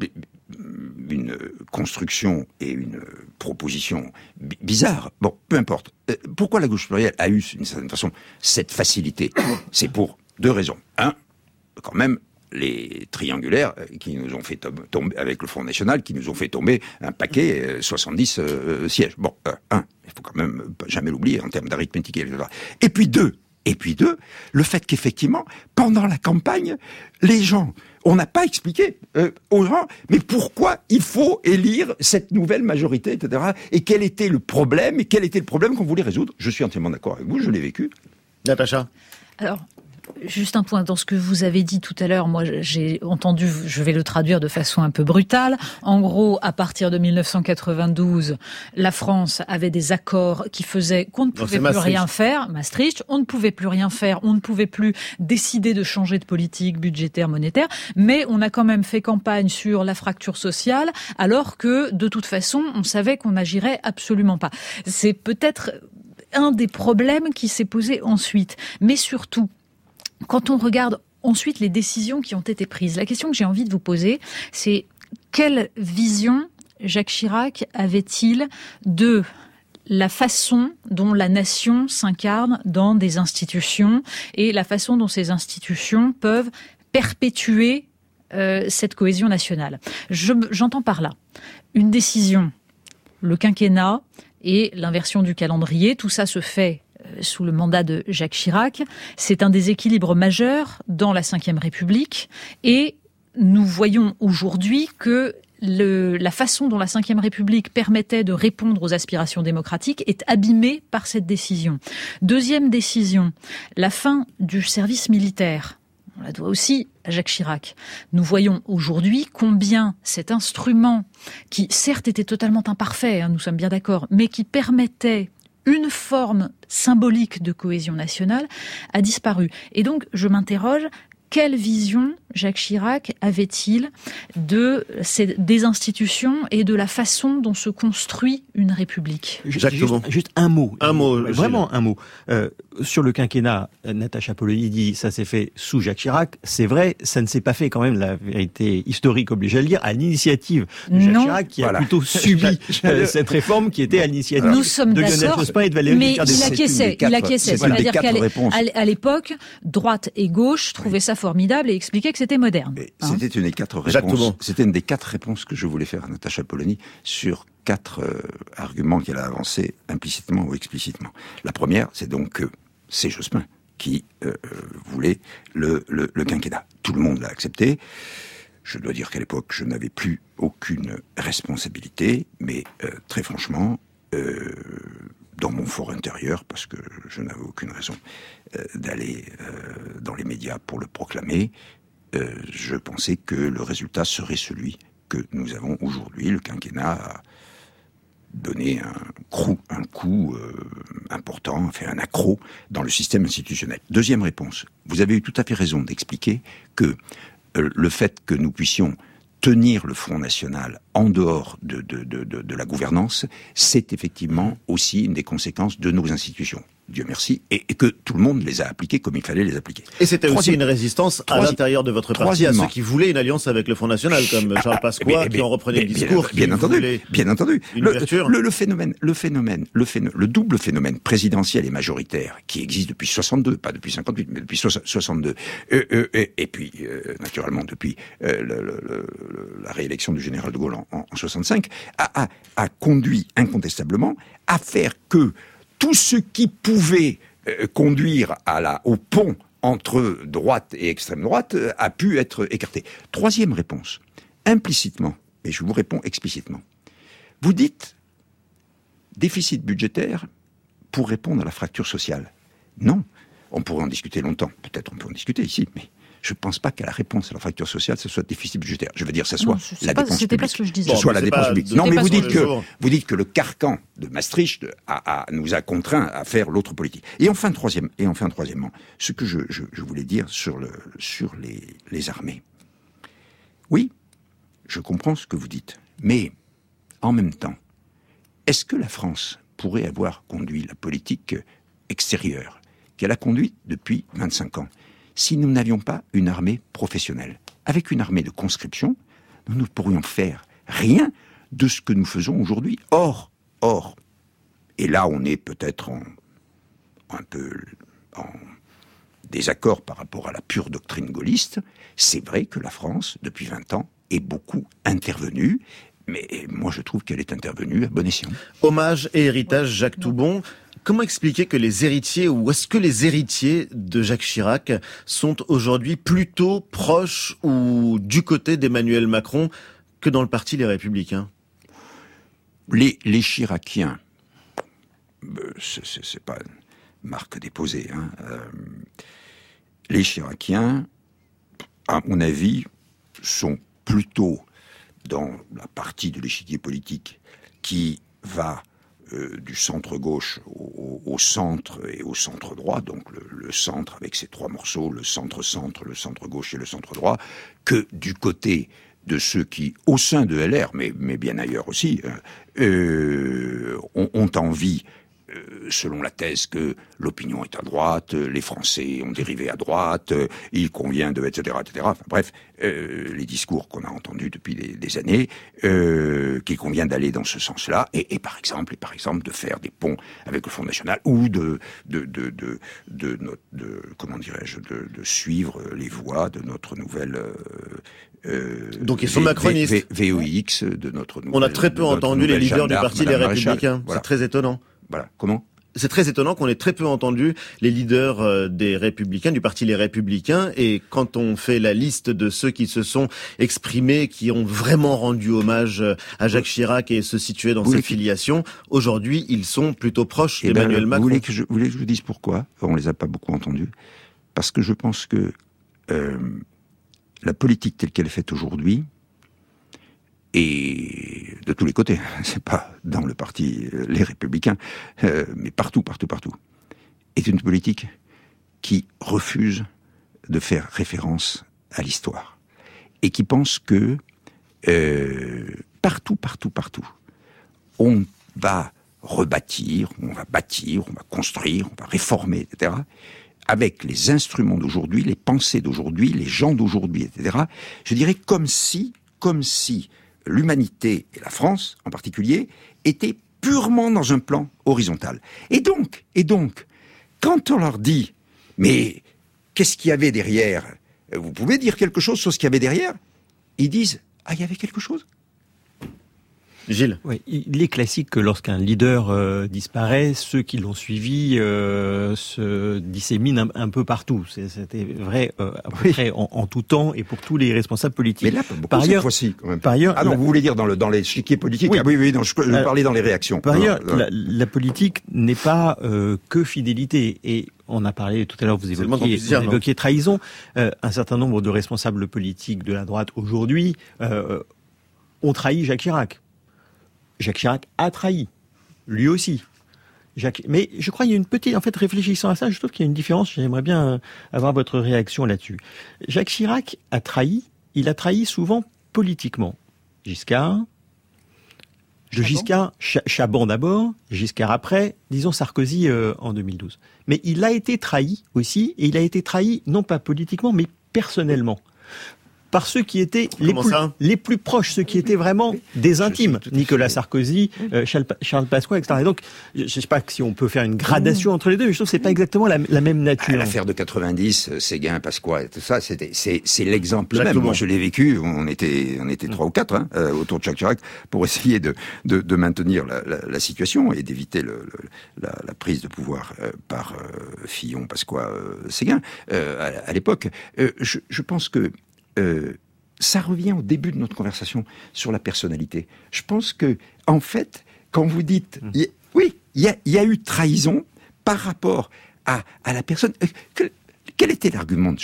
une construction et une proposition b- bizarre. Bon, peu importe. Euh, pourquoi la gauche plurielle a eu, d'une certaine façon, cette facilité ? C'est pour deux raisons. Un, quand même, les triangulaires qui nous ont fait tomber, avec le Front National, qui nous ont fait tomber un paquet, euh, soixante-dix euh, sièges. Bon, euh, un, il faut quand même jamais l'oublier en termes d'arithmétique, et cetera. Et puis deux, et puis deux, le fait qu'effectivement, pendant la campagne, les gens, on n'a pas expliqué euh, aux gens, mais pourquoi il faut élire cette nouvelle majorité, et cetera. Et quel était le problème, et quel était le problème qu'on voulait résoudre. Je suis entièrement d'accord avec vous, je l'ai vécu. Natacha. Alors, juste un point dans ce que vous avez dit tout à l'heure. Moi, j'ai entendu, je vais le traduire de façon un peu brutale. En gros, à partir de mille neuf cent quatre-vingt-douze, la France avait des accords qui faisaient qu'on ne pouvait plus rien faire. Maastricht, on ne pouvait plus rien faire, on ne pouvait plus décider de changer de politique budgétaire, monétaire. Mais on a quand même fait campagne sur la fracture sociale, alors que, de toute façon, on savait qu'on n'agirait absolument pas. C'est peut-être un des problèmes qui s'est posé ensuite. Mais surtout, quand on regarde ensuite les décisions qui ont été prises, la question que j'ai envie de vous poser, c'est quelle vision Jacques Chirac avait-il de la façon dont la nation s'incarne dans des institutions et la façon dont ces institutions peuvent perpétuer euh, cette cohésion nationale. Je, j'entends par là une décision, le quinquennat et l'inversion du calendrier, tout ça se fait sous le mandat de Jacques Chirac. C'est un déséquilibre majeur dans la cinquième République et nous voyons aujourd'hui que le, la façon dont la cinquième République permettait de répondre aux aspirations démocratiques est abîmée par cette décision. Deuxième décision, la fin du service militaire. On la doit aussi à Jacques Chirac. Nous voyons aujourd'hui combien cet instrument, qui certes était totalement imparfait, hein, nous sommes bien d'accord, mais qui permettait une forme symbolique de cohésion nationale, a disparu. Et donc, je m'interroge, quelle vision Jacques Chirac avait-il de ces, des institutions et de la façon dont se construit une république ? Jacques juste, Toubon. juste un mot. Un mot. Vraiment un mot. Euh, sur le quinquennat, Natacha Polony dit ça s'est fait sous Jacques Chirac. C'est vrai, ça ne s'est pas fait quand même, la vérité historique oblige à le dire, à l'initiative de Jacques non. Chirac qui Voilà. a plutôt subi euh, cette réforme qui était à l'initiative Nous sommes de Lionel d'accord, Jospin et de Valéry mais Giscard il d'Estaing. acquiesçait, il acquiescait. C'est une des C'est-à-dire quatre qu'à réponses. à l'époque, droite et gauche trouvaient ça formidable et expliquaient que c'était moderne. Mais Hein. c'était une des quatre Jacques réponses. Toubon. C'était une des quatre réponses que je voulais faire à Natacha Polony sur quatre euh, arguments qu'elle a avancés implicitement ou explicitement. La première, c'est donc que c'est Jospin qui euh, voulait le, le, le quinquennat. Tout le monde l'a accepté. Je dois dire qu'à l'époque, je n'avais plus aucune responsabilité, mais euh, très franchement, euh, dans mon fort intérieur, parce que je n'avais aucune raison euh, d'aller euh, dans les médias pour le proclamer, euh, je pensais que le résultat serait celui que nous avons aujourd'hui. Le quinquennat a donné un coup, un coup euh, important, fait un accroc dans le système institutionnel. Deuxième réponse, vous avez eu tout à fait raison d'expliquer que euh, le fait que nous puissions tenir le Front National en dehors de, de, de, de, de la gouvernance, c'est effectivement aussi une des conséquences de nos institutions. Dieu merci, et, et que tout le monde les a appliqués comme il fallait les appliquer. Et c'était aussi Troisième- une résistance à troisième- l'intérieur de votre parti, à ceux qui voulaient une alliance avec le Front National, comme Ah, Charles ah, Pasqua, mais- qui mais- en reprenait mais- le discours, bien, qui bien entendu, voulait bien entendu. une Le, ouverture. le, le phénomène, le phénomène, le phénomène, le double phénomène présidentiel et majoritaire qui existe depuis soixante-deux, pas depuis cinquante-huit, mais depuis soixante-deux, euh, euh, et, et puis euh, naturellement depuis euh, le, le, le, la réélection du général de Gaulle en, en, en soixante-cinq, a, a, a conduit incontestablement à faire que tout ce qui pouvait euh, conduire à la, au pont entre droite et extrême droite euh, a pu être écarté. Troisième réponse, implicitement, et je vous réponds explicitement. Vous dites déficit budgétaire pour répondre à la fracture sociale. Non, on pourrait en discuter longtemps, peut-être on peut en discuter ici, mais Je ne pense pas qu'à la réponse à la fracture sociale, ce soit le déficit budgétaire. Je veux dire, ce soit non, la pas, dépense c'était publique. Pas ce que je disais. Ce Bon, soit la dépense publique. Non, mais vous dites que vous dites que le carcan de Maastricht a, a, nous a contraints à faire l'autre politique. Et enfin, troisième, et enfin, troisièmement, ce que je, je, je voulais dire sur le sur les, les armées. Oui, je comprends ce que vous dites, mais en même temps, est-ce que la France pourrait avoir conduit la politique extérieure qu'elle a conduite depuis vingt-cinq ans si nous n'avions pas une armée professionnelle? Avec une armée de conscription, nous ne pourrions faire rien de ce que nous faisons aujourd'hui. Or, or, et là on est peut-être en, un peu en désaccord par rapport à la pure doctrine gaulliste, c'est vrai que la France, depuis vingt ans, est beaucoup intervenue, mais moi je trouve qu'elle est intervenue à bon escient. Hommage et héritage, Jacques Toubon. Comment expliquer que les héritiers, ou est-ce que les héritiers de Jacques Chirac sont aujourd'hui plutôt proches ou du côté d'Emmanuel Macron que dans le parti Les Républicains? Les, les Chiraciens, c'est, c'est, c'est pas une marque déposée, hein. Euh, les Chiraciens, à mon avis, sont plutôt dans la partie de l'échiquier politique qui va euh, du centre-gauche au, au, au centre et au centre-droit, donc le, le centre avec ses trois morceaux, le centre-centre, le centre-gauche et le centre-droit, que du côté de ceux qui, au sein de L R, mais, mais bien ailleurs aussi, euh, ont, ont envie, euh, selon la thèse que l'opinion est à droite, les Français ont dérivé à droite, euh, il convient de, et cetera, et cetera. Enfin, bref, euh, les discours qu'on a entendus depuis des, des années, euh, qu'il convient d'aller dans ce sens-là, et, et par exemple, et par exemple, de faire des ponts avec le Front National, ou de, de, de, de, de, de, de comment dirais-je, de, de suivre les voies de notre nouvelle. Euh, Euh, Donc ils sont macronistes. V, v, V O X de notre nouvelle, On a très peu entendu les leaders du parti Les Républicains. Voilà. C'est très étonnant. Voilà. Comment ? C'est très étonnant qu'on ait très peu entendu les leaders des Républicains, du parti Les Républicains, et quand on fait la liste de ceux qui se sont exprimés, qui ont vraiment rendu hommage à Jacques Chirac et se situaient dans cette filiation, aujourd'hui ils sont plutôt proches eh d'Emmanuel ben, Macron. Vous voulez que je, vous voulez que je vous dise pourquoi ? On les a pas beaucoup entendus. Parce que je pense que euh, la politique telle qu'elle est faite aujourd'hui, et de tous les côtés, c'est pas dans le parti Les Républicains, euh, mais partout, partout, partout, est une politique qui refuse de faire référence à l'histoire. Et qui pense que euh, partout, partout, partout, on va rebâtir, on va bâtir, on va construire, on va réformer, et cetera, avec les instruments d'aujourd'hui, les pensées d'aujourd'hui, les gens d'aujourd'hui, et cetera. Je dirais comme si, comme si l'humanité, et la France en particulier, étaient purement dans un plan horizontal. Et donc, et donc, quand on leur dit, mais qu'est-ce qu'il y avait derrière ? Vous pouvez dire quelque chose sur ce qu'il y avait derrière ? Ils disent, ah, il y avait quelque chose ? Gilles. Oui, il est classique que lorsqu'un leader euh, disparaît, ceux qui l'ont suivi euh, se disséminent un, un peu partout. C'est, c'était vrai euh, à peu oui. près en, en tout temps et pour tous les responsables politiques. Mais là, beaucoup par cette ailleurs, fois-ci, quand même. Par ailleurs, ah non, la... vous voulez dire dans le dans l'échiquier politique ? Oui, ah, oui, oui. Non, je, je euh, parlais dans les réactions. Par ailleurs, euh, la, la politique n'est pas euh, que fidélité. Et on a parlé tout à l'heure, vous évoquiez, dire, vous évoquiez trahison. Euh, un certain nombre de responsables politiques de la droite aujourd'hui euh, ont trahi Jacques Chirac. Jacques Chirac a trahi, lui aussi. Jacques... Mais je crois qu'il y a une petite... En fait, réfléchissant à ça, je trouve qu'il y a une différence. J'aimerais bien avoir votre réaction là-dessus. Jacques Chirac a trahi, il a trahi souvent politiquement. Giscard, de Giscard, Ch- Chaban d'abord, Giscard après, disons Sarkozy euh, en deux mille douze. Mais il a été trahi aussi, et il a été trahi non pas politiquement, mais personnellement. Par ceux qui étaient les plus, les plus proches, ceux qui étaient vraiment des intimes. Nicolas Sarkozy, euh, Charles, Charles Pasqua, et cetera. Et donc, je ne sais pas si on peut faire une gradation mmh. entre les deux, mais je trouve que c'est pas exactement la, la même nature. Ah, l'affaire de quatre-vingt-dix, Séguin, Pasqua, tout ça, c'était, c'est, c'est l'exemple Exactement. même. Moi, je l'ai vécu. On était, on était trois mmh. ou quatre hein, euh, autour de Jacques Chirac pour essayer de, de, de maintenir la, la, la situation et d'éviter le, le, la, la prise de pouvoir euh, par euh, Fillon, Pasqua, euh, Séguin euh, à, à l'époque. Euh, je, je pense que Euh, ça revient au début de notre conversation sur la personnalité. Je pense que, en fait, quand vous dites, mmh. y a, oui, il y a, y a eu trahison par rapport à, à la personne. Euh, que, quel était l'argument de Georges Pasqua ?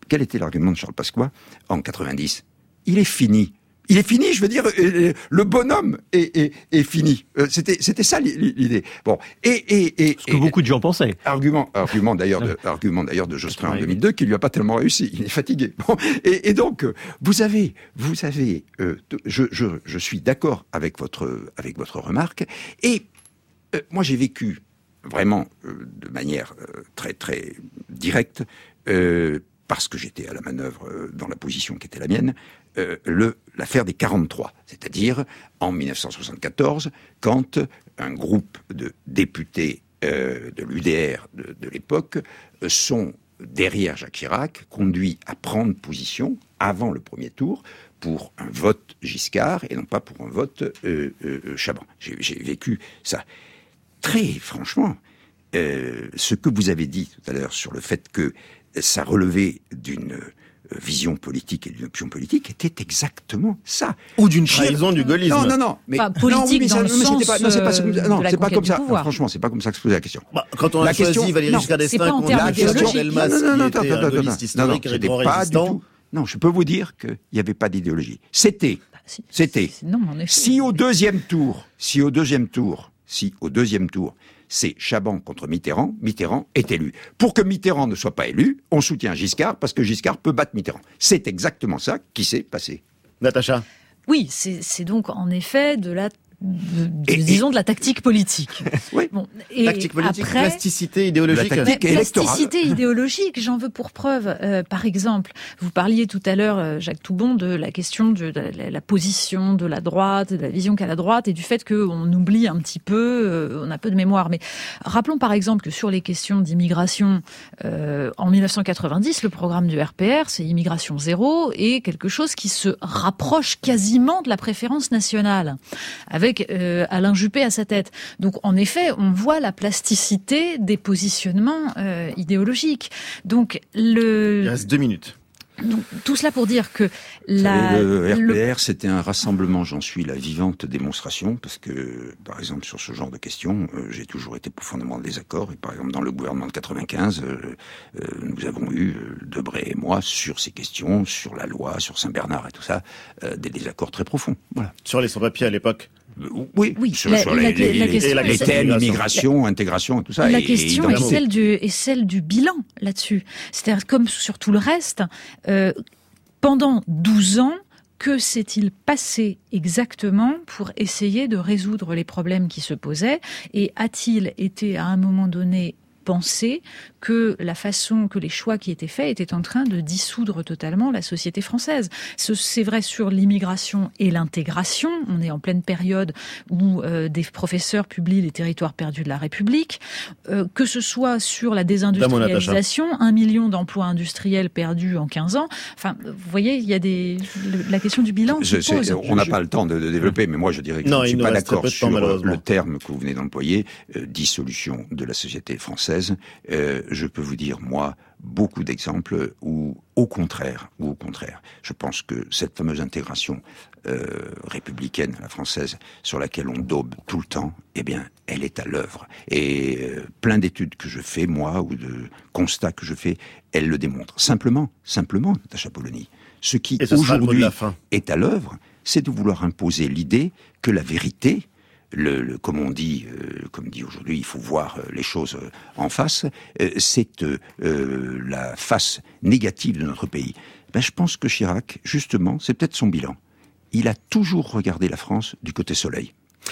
quel était l'argument de Charles Pasqua en quatre-vingt-dix? Il est fini. Il est fini, je veux dire, le bonhomme est, est, est fini. C'était, c'était ça l'idée. Bon, et, et, et ce que et, beaucoup de gens pensaient. Argument, argument d'ailleurs, de, argument d'ailleurs de Jospin en deux mille deux, qui lui a pas tellement réussi. Il est fatigué. Bon, et, et donc, vous avez, vous avez, euh, je, je, je suis d'accord avec votre, avec votre remarque. Et euh, moi, j'ai vécu vraiment euh, de manière euh, très, très directe, euh, parce que j'étais à la manœuvre euh, dans la position qui était la mienne. Euh, le, l'affaire des quarante-trois, c'est-à-dire en dix-neuf cent soixante-quatorze, quand un groupe de députés euh, de l'U D R de, de l'époque euh, sont derrière Jacques Chirac, conduits à prendre position avant le premier tour pour un vote Giscard et non pas pour un vote euh, euh, Chaban. J'ai, j'ai vécu ça. Très franchement, euh, ce que vous avez dit tout à l'heure sur le fait que ça relevait d'une vision politique et d'une option politique était exactement ça. Ou d'une trahison du gaullisme. Non, non, non. Mais, enfin, politique non, oui, mais dans ça, le non, mais sens c'était pas, non, c'est pas, euh, non, c'est pas comme ça. Non, franchement, c'est pas comme ça que se posait la question. Bah, quand on a la choisi question, Valéry Giscard d'Estaing contre la question d'Elmas, qui était un gaulliste historique et grand résistant. Non, je peux vous dire qu'il n'y avait pas d'idéologie. C'était, bah, si, c'était, si, non, en effet. si au deuxième tour, si au deuxième tour, si au deuxième tour, c'est Chaban contre Mitterrand, Mitterrand est élu. Pour que Mitterrand ne soit pas élu, on soutient Giscard, parce que Giscard peut battre Mitterrand. C'est exactement ça qui s'est passé. Natacha. Oui, c'est, c'est donc en effet de la De, de, et, disons de la tactique politique. Oui. Bon, et tactique politique, après, plasticité idéologique. La tactique plasticité idéologique, j'en veux pour preuve. Euh, par exemple, vous parliez tout à l'heure, euh, Jacques Toubon, de la question de, de la, la position de la droite, de la vision qu'a la droite, et du fait qu'on oublie un petit peu, euh, on a peu de mémoire. Mais rappelons par exemple que sur les questions d'immigration, euh, en dix-neuf cent quatre-vingt-dix, le programme du R P R, c'est immigration zéro, et quelque chose qui se rapproche quasiment de la préférence nationale, avec avec euh, Alain Juppé à sa tête. Donc en effet, on voit la plasticité des positionnements euh, idéologiques. Donc le... Il reste deux minutes. Donc, tout cela pour dire que la... savez, le R P R, le... c'était un rassemblement, j'en suis la vivante démonstration, parce que, par exemple, sur ce genre de questions, euh, j'ai toujours été profondément en désaccord, et par exemple, dans le gouvernement de quatre-vingt-quinze, euh, euh, nous avons eu, euh, Debré et moi, sur ces questions, sur la loi, sur Saint-Bernard et tout ça, euh, des désaccords très profonds. Voilà. Sur les sans-papiers à l'époque. Oui, oui sur, la, sur la, les, la, les, la les thèmes, immigration, la, intégration, tout ça. La et, question et est, celle du, est celle du bilan là-dessus. C'est-à-dire, comme sur tout le reste, euh, pendant douze ans, que s'est-il passé exactement pour essayer de résoudre les problèmes qui se posaient? Et a-t-il été, à un moment donné, pensé que la façon, que les choix qui étaient faits étaient en train de dissoudre totalement la société française. C'est vrai sur l'immigration et l'intégration. On est en pleine période où euh, des professeurs publient les territoires perdus de la République. Euh, que ce soit sur la désindustrialisation, un million d'emplois industriels perdus en quinze ans. Enfin, vous voyez, il y a des, la question du bilan je, se pose. On n'a pas le temps de, de développer, mais moi je dirais que non, je ne suis pas d'accord sur le terme que vous venez d'employer, euh, dissolution de la société française. Euh, je peux vous dire, moi, beaucoup d'exemples où, au contraire, ou au contraire, je pense que cette fameuse intégration euh, républicaine, la française, sur laquelle on daube tout le temps, eh bien, elle est à l'œuvre. Et euh, plein d'études que je fais, moi, ou de constats que je fais, elles le démontrent. Simplement, simplement, Natacha Polony, ce qui aujourd'hui est à l'œuvre, c'est de vouloir imposer l'idée que la vérité, Le, le, comme on dit, euh, comme dit aujourd'hui, il faut voir euh, les choses euh, en face. Euh, c'est euh, euh, la face négative de notre pays. Ben, je pense que Chirac, justement, c'est peut-être son bilan. Il a toujours regardé la France du côté soleil.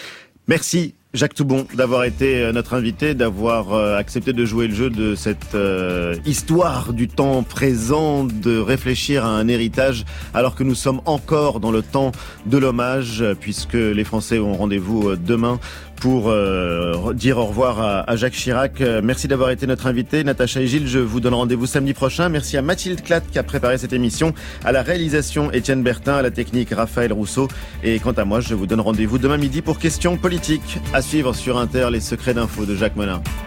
Merci Jacques Toubon d'avoir été notre invité, d'avoir accepté de jouer le jeu de cette euh, histoire du temps présent, de réfléchir à un héritage alors que nous sommes encore dans le temps de l'hommage, puisque les Français ont rendez-vous demain pour euh, dire au revoir à, à Jacques Chirac. Merci d'avoir été notre invité. Natacha et Gilles, je vous donne rendez-vous samedi prochain. Merci à Mathilde Clatte qui a préparé cette émission, à la réalisation Étienne Bertin, à la technique Raphaël Rousseau. Et quant à moi, je vous donne rendez-vous demain midi pour Questions politiques. À suivre sur Inter, les secrets d'info de Jacques Monin.